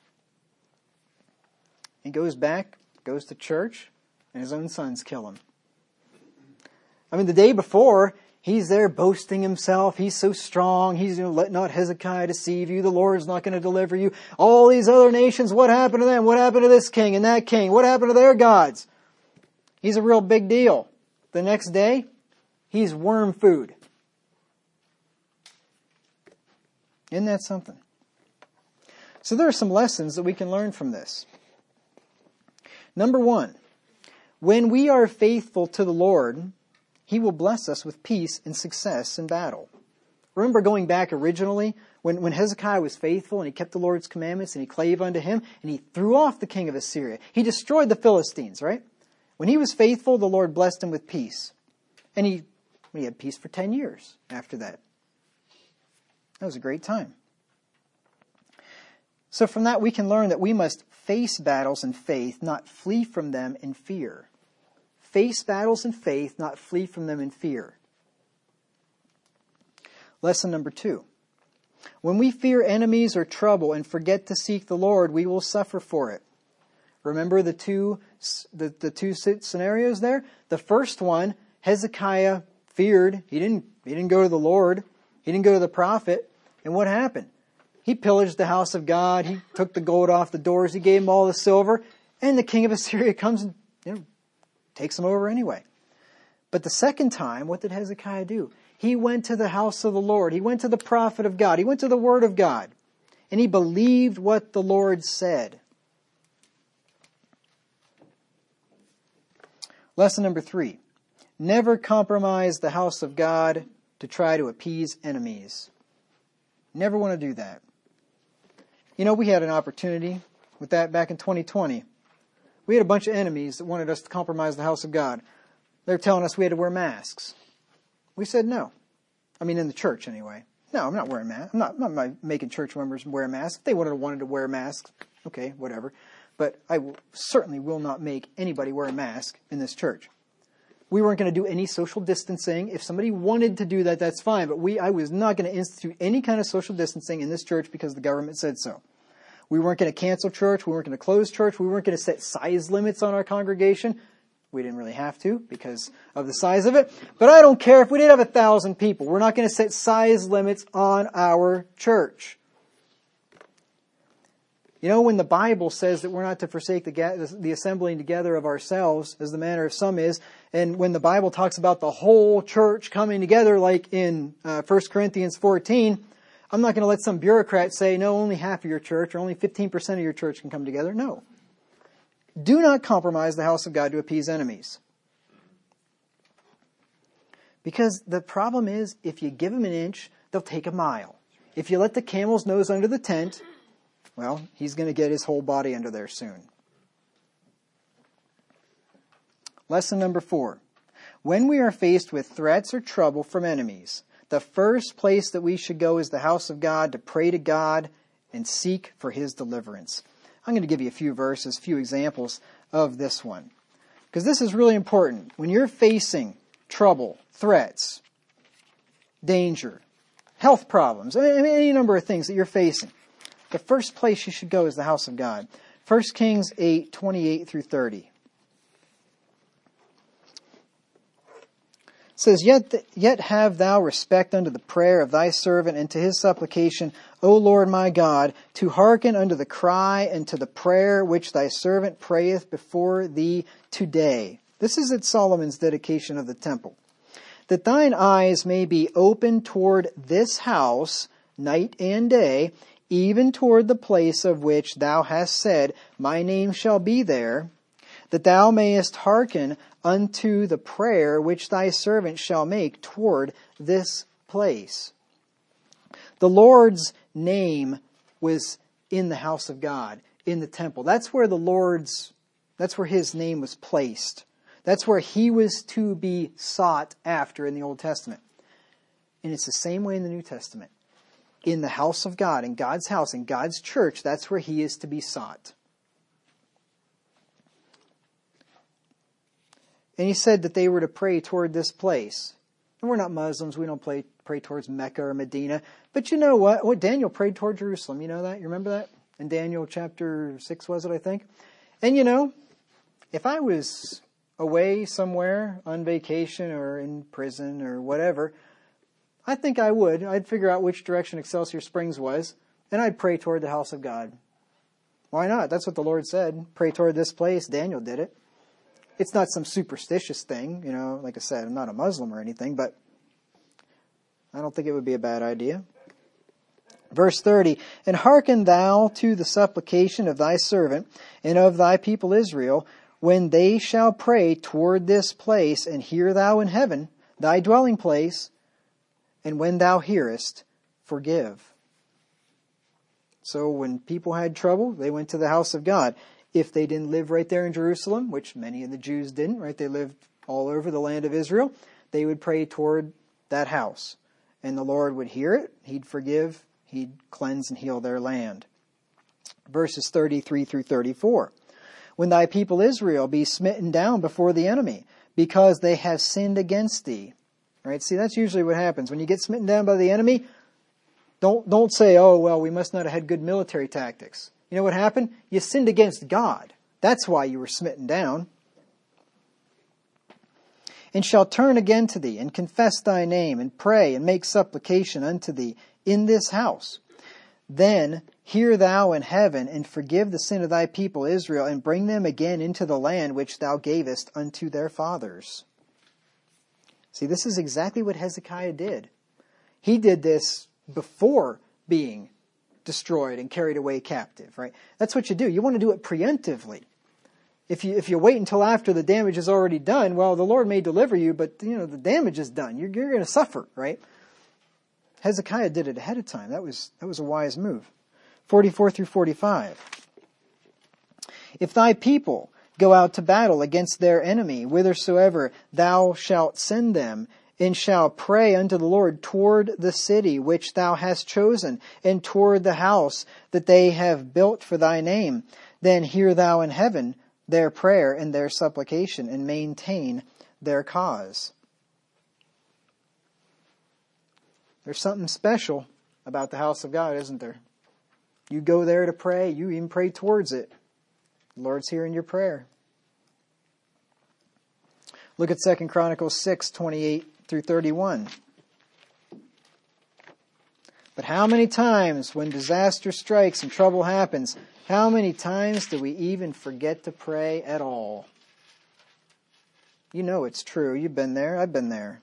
He goes back, goes to church, and his own sons kill him. I mean, the day before, he's there boasting himself. He's so strong. He's, you know, let not Hezekiah deceive you. The Lord's not going to deliver you. All these other nations, what happened to them? What happened to this king and that king? What happened to their gods? He's a real big deal. The next day, he's worm food. Isn't that something? So there are some lessons that we can learn from this. Number one, when we are faithful to the Lord, he will bless us with peace and success in battle. Remember going back originally, when, when Hezekiah was faithful and he kept the Lord's commandments and he clave unto him and he threw off the king of Assyria. He destroyed the Philistines, right? When he was faithful, the Lord blessed him with peace. And he, he had peace for ten years after that. That was a great time. So from that we can learn that we must face battles in faith, not flee from them in fear. Face battles in faith, not flee from them in fear. Lesson number two. When we fear enemies or trouble and forget to seek the Lord, we will suffer for it. Remember the two, the, the two scenarios there? The first one, Hezekiah feared. He didn't, he didn't go to the Lord. He didn't go to the prophet. And what happened? He pillaged the house of God. He took the gold off the doors. He gave him all the silver. And the king of Assyria comes and you know, takes them over anyway. But the second time, what did Hezekiah do? He went to the house of the Lord. He went to the prophet of God. He went to the word of God. And he believed what the Lord said. Lesson number three. Never compromise the house of God to try to appease enemies. Never want to do that. You know, we had an opportunity with that back in twenty twenty. We had a bunch of enemies that wanted us to compromise the house of God. They were telling us we had to wear masks. We said no. I mean, in the church anyway. No, I'm not wearing masks. I'm not, I'm not making church members wear masks. If they wanted, wanted to wear masks, okay, whatever. But I will, certainly will not make anybody wear a mask in this church. We weren't going to do any social distancing. If somebody wanted to do that, that's fine. But we, I was not going to institute any kind of social distancing in this church because the government said so. We weren't going to cancel church. We weren't going to close church. We weren't going to set size limits on our congregation. We didn't really have to because of the size of it. But I don't care if we did have a thousand people. We're not going to set size limits on our church. You know, when the Bible says that we're not to forsake the, the assembling together of ourselves, as the manner of some is, and when the Bible talks about the whole church coming together, like in uh, First Corinthians fourteen, I'm not going to let some bureaucrat say, no, only half of your church or only fifteen percent of your church can come together. No. Do not compromise the house of God to appease enemies. Because the problem is, if you give them an inch, they'll take a mile. If you let the camel's nose under the tent, well, he's going to get his whole body under there soon. Lesson number four. When we are faced with threats or trouble from enemies, the first place that we should go is the house of God to pray to God and seek for His deliverance. I'm going to give you a few verses, a few examples of this one. Because this is really important. When you're facing trouble, threats, danger, health problems, I mean, any number of things that you're facing, the first place you should go is the house of God. First Kings eight, twenty-eight through thirty. It says, yet, th- yet have thou respect unto the prayer of thy servant and to his supplication, O Lord my God, to hearken unto the cry and to the prayer which thy servant prayeth before thee today. This is at Solomon's dedication of the temple. That thine eyes may be open toward this house night and day, even toward the place of which thou hast said, my name shall be there, that thou mayest hearken unto the prayer which thy servant shall make toward this place. The Lord's name was in the house of God, in the temple. That's where the Lord's, that's where His name was placed. That's where He was to be sought after in the Old Testament. And it's the same way in the New Testament. In the house of God, in God's house, in God's church, that's where He is to be sought. And He said that they were to pray toward this place. And we're not Muslims. We don't pray, pray towards Mecca or Medina. But you know what? What Daniel prayed toward Jerusalem. You know that? You remember that? In Daniel chapter six, was it, I think? And you know, if I was away somewhere on vacation or in prison or whatever, I think I would. I'd figure out which direction Excelsior Springs was, and I'd pray toward the house of God. Why not? That's what the Lord said. Pray toward this place. Daniel did it. It's not some superstitious thing, you know, like I said, I'm not a Muslim or anything, but I don't think it would be a bad idea. Verse thirty, and hearken thou to the supplication of thy servant and of thy people Israel, when they shall pray toward this place, and hear thou in heaven, thy dwelling place, and when thou hearest, forgive. So when people had trouble, they went to the house of God. If they didn't live right there in Jerusalem, which many of the Jews didn't, right? They lived all over the land of Israel. They would pray toward that house. And the Lord would hear it. He'd forgive. He'd cleanse and heal their land. Verses thirty-three through thirty-four. When thy people Israel be smitten down before the enemy, because they have sinned against thee. Right? See, that's usually what happens. When you get smitten down by the enemy, don't, don't say, oh, well, we must not have had good military tactics. You know what happened? You sinned against God. That's why you were smitten down. And shall turn again to thee, and confess thy name, and pray, and make supplication unto thee in this house. Then hear thou in heaven, and forgive the sin of thy people Israel, and bring them again into the land which thou gavest unto their fathers. See, this is exactly what Hezekiah did. He did this before being destroyed and carried away captive, right? That's what you do. You want to do it preemptively. If you if you wait until after the damage is already done, well, the Lord may deliver you, but you know the damage is done. You're you're going to suffer, right? Hezekiah did it ahead of time. That was that was a wise move. forty-four through forty-five. If thy people go out to battle against their enemy, whithersoever thou shalt send them, and shall pray unto the Lord toward the city which thou hast chosen, and toward the house that they have built for thy name, then hear thou in heaven their prayer and their supplication, and maintain their cause. There's something special about the house of God, isn't there? You go there to pray, you even pray towards it. The Lord's hearing your prayer. Look at Second Chronicles six, twenty-eight through thirty-one. But how many times when disaster strikes and trouble happens, how many times do we even forget to pray at all? You know it's true. You've been there. I've been there.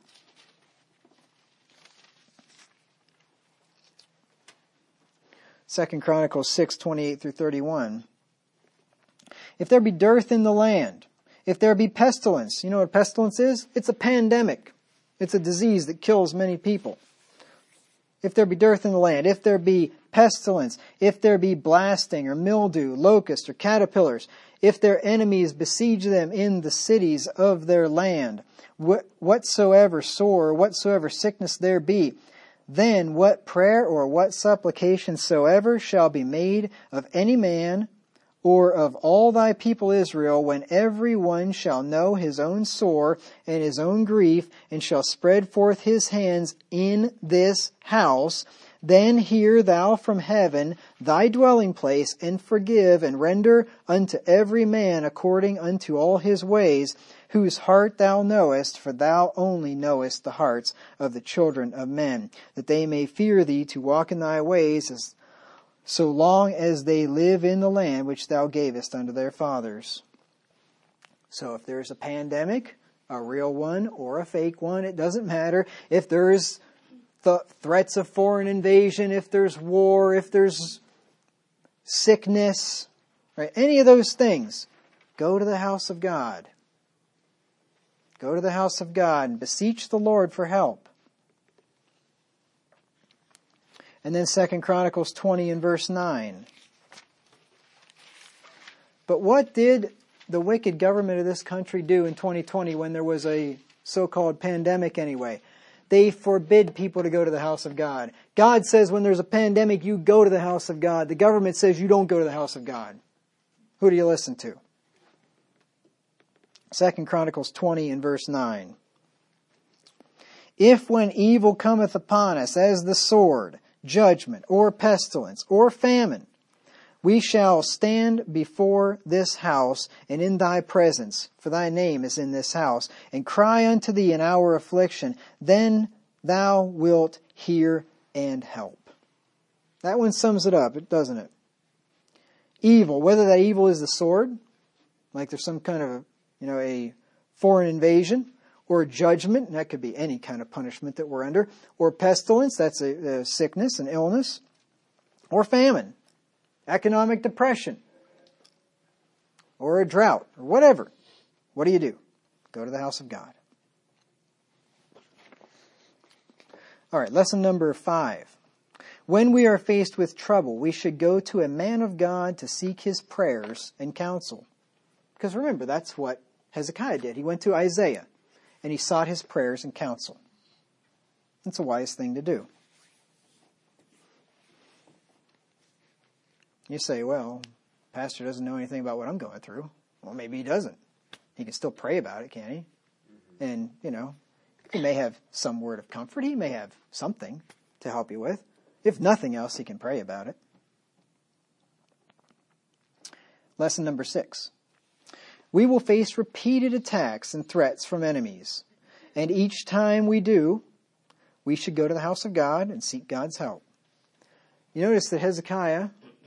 Second Chronicles six, twenty-eight through thirty-one. If there be dearth in the land, if there be pestilence, you know what pestilence is? It's a pandemic. It's a disease that kills many people. If there be dearth in the land, if there be pestilence, if there be blasting or mildew, locust or caterpillars, if their enemies besiege them in the cities of their land, whatsoever sore, whatsoever sickness there be, then what prayer or what supplication soever shall be made of any man or of all thy people Israel, when every one shall know his own sore and his own grief, and shall spread forth his hands in this house, then hear thou from heaven thy dwelling place, and forgive and render unto every man according unto all his ways, whose heart thou knowest, for thou only knowest the hearts of the children of men, that they may fear thee to walk in thy ways, as so long as they live in the land which thou gavest unto their fathers. So if there's a pandemic, a real one or a fake one, it doesn't matter. If there's th- threats of foreign invasion, if there's war, if there's sickness, right, any of those things, go to the house of God. Go to the house of God and beseech the Lord for help. And then Second Chronicles twenty and verse nine. But what did the wicked government of this country do in twenty twenty when there was a so-called pandemic anyway? They forbid people to go to the house of God. God says when there's a pandemic, you go to the house of God. The government says you don't go to the house of God. Who do you listen to? Second Chronicles twenty and verse nine. If when evil cometh upon us as the sword, judgment, or pestilence, or famine, we shall stand before this house and in thy presence, for thy name is in this house, and cry unto thee in our affliction, then thou wilt hear and help. That one sums it up, doesn't it? Evil, whether that evil is the sword, like there's some kind of, you know, a foreign invasion, or judgment, and that could be any kind of punishment that we're under, or pestilence, that's a, a sickness, an illness, or famine, economic depression, or a drought, or whatever. What do you do? Go to the house of God. All right, lesson number five. When we are faced with trouble, we should go to a man of God to seek his prayers and counsel. Because remember, that's what Hezekiah did. He went to Isaiah, and he sought his prayers and counsel. That's a wise thing to do. You say, well, pastor doesn't know anything about what I'm going through. Well, maybe he doesn't. He can still pray about it, can't he? Mm-hmm. And, you know, he may have some word of comfort. He may have something to help you with. If nothing else, he can pray about it. Lesson number six. We will face repeated attacks and threats from enemies. And each time we do, we should go to the house of God and seek God's help. You notice that Hezekiah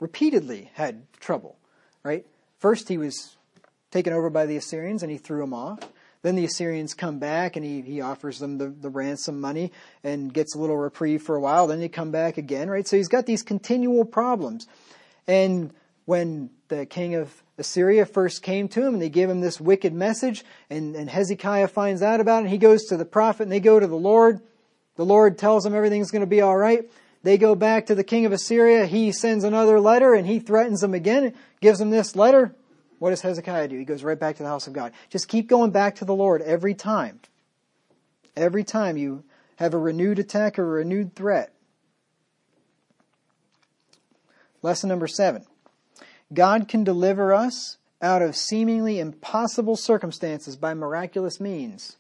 repeatedly had trouble, right? First he was taken over by the Assyrians and he threw them off. Then the Assyrians come back and he, he offers them the, the ransom money and gets a little reprieve for a while. Then they come back again, right? So he's got these continual problems. And when the king of Assyria first came to him and they gave him this wicked message, and, and Hezekiah finds out about it, and he goes to the prophet and they go to the Lord. The Lord tells them everything's going to be all right. They go back to the king of Assyria. He sends another letter and he threatens them again, gives them this letter. What does Hezekiah do? He goes right back to the house of God. Just keep going back to the Lord every time. Every time you have a renewed attack or a renewed threat. Lesson number seven. God can deliver us out of seemingly impossible circumstances by miraculous means.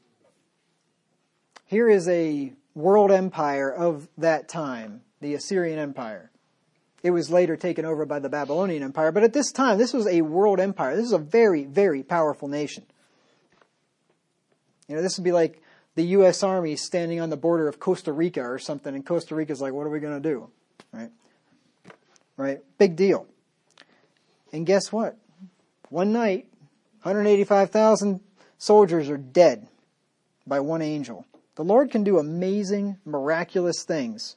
Here is a world empire of that time, the Assyrian Empire. It was later taken over by the Babylonian Empire, but at this time, this was a world empire. This is a very, very powerful nation. You know, this would be like the U S Army standing on the border of Costa Rica or something, and Costa Rica's like, what are we going to do? Right? Right? Big deal. And guess what? One night, one hundred eighty-five thousand soldiers are dead by one angel. The Lord can do amazing, miraculous things.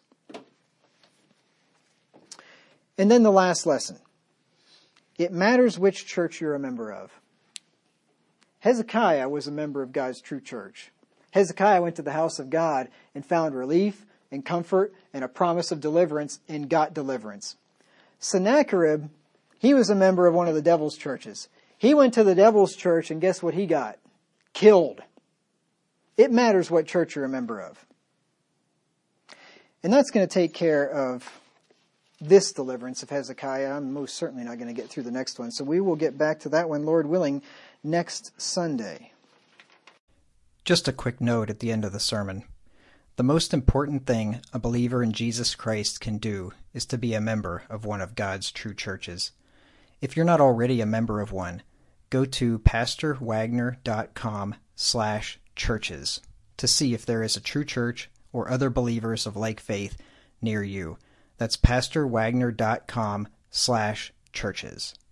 And then the last lesson. It matters which church you're a member of. Hezekiah was a member of God's true church. Hezekiah went to the house of God and found relief and comfort and a promise of deliverance and got deliverance. Sennacherib, he was a member of one of the devil's churches. He went to the devil's church and guess what he got? Killed. It matters what church you're a member of. And that's going to take care of this deliverance of Hezekiah. I'm most certainly not going to get through the next one. So we will get back to that one, Lord willing, next Sunday. Just a quick note at the end of the sermon. The most important thing a believer in Jesus Christ can do is to be a member of one of God's true churches. If you're not already a member of one, go to pastorwagner.com slash churches to see if there is a true church or other believers of like faith near you. That's pastorwagner.com slash churches.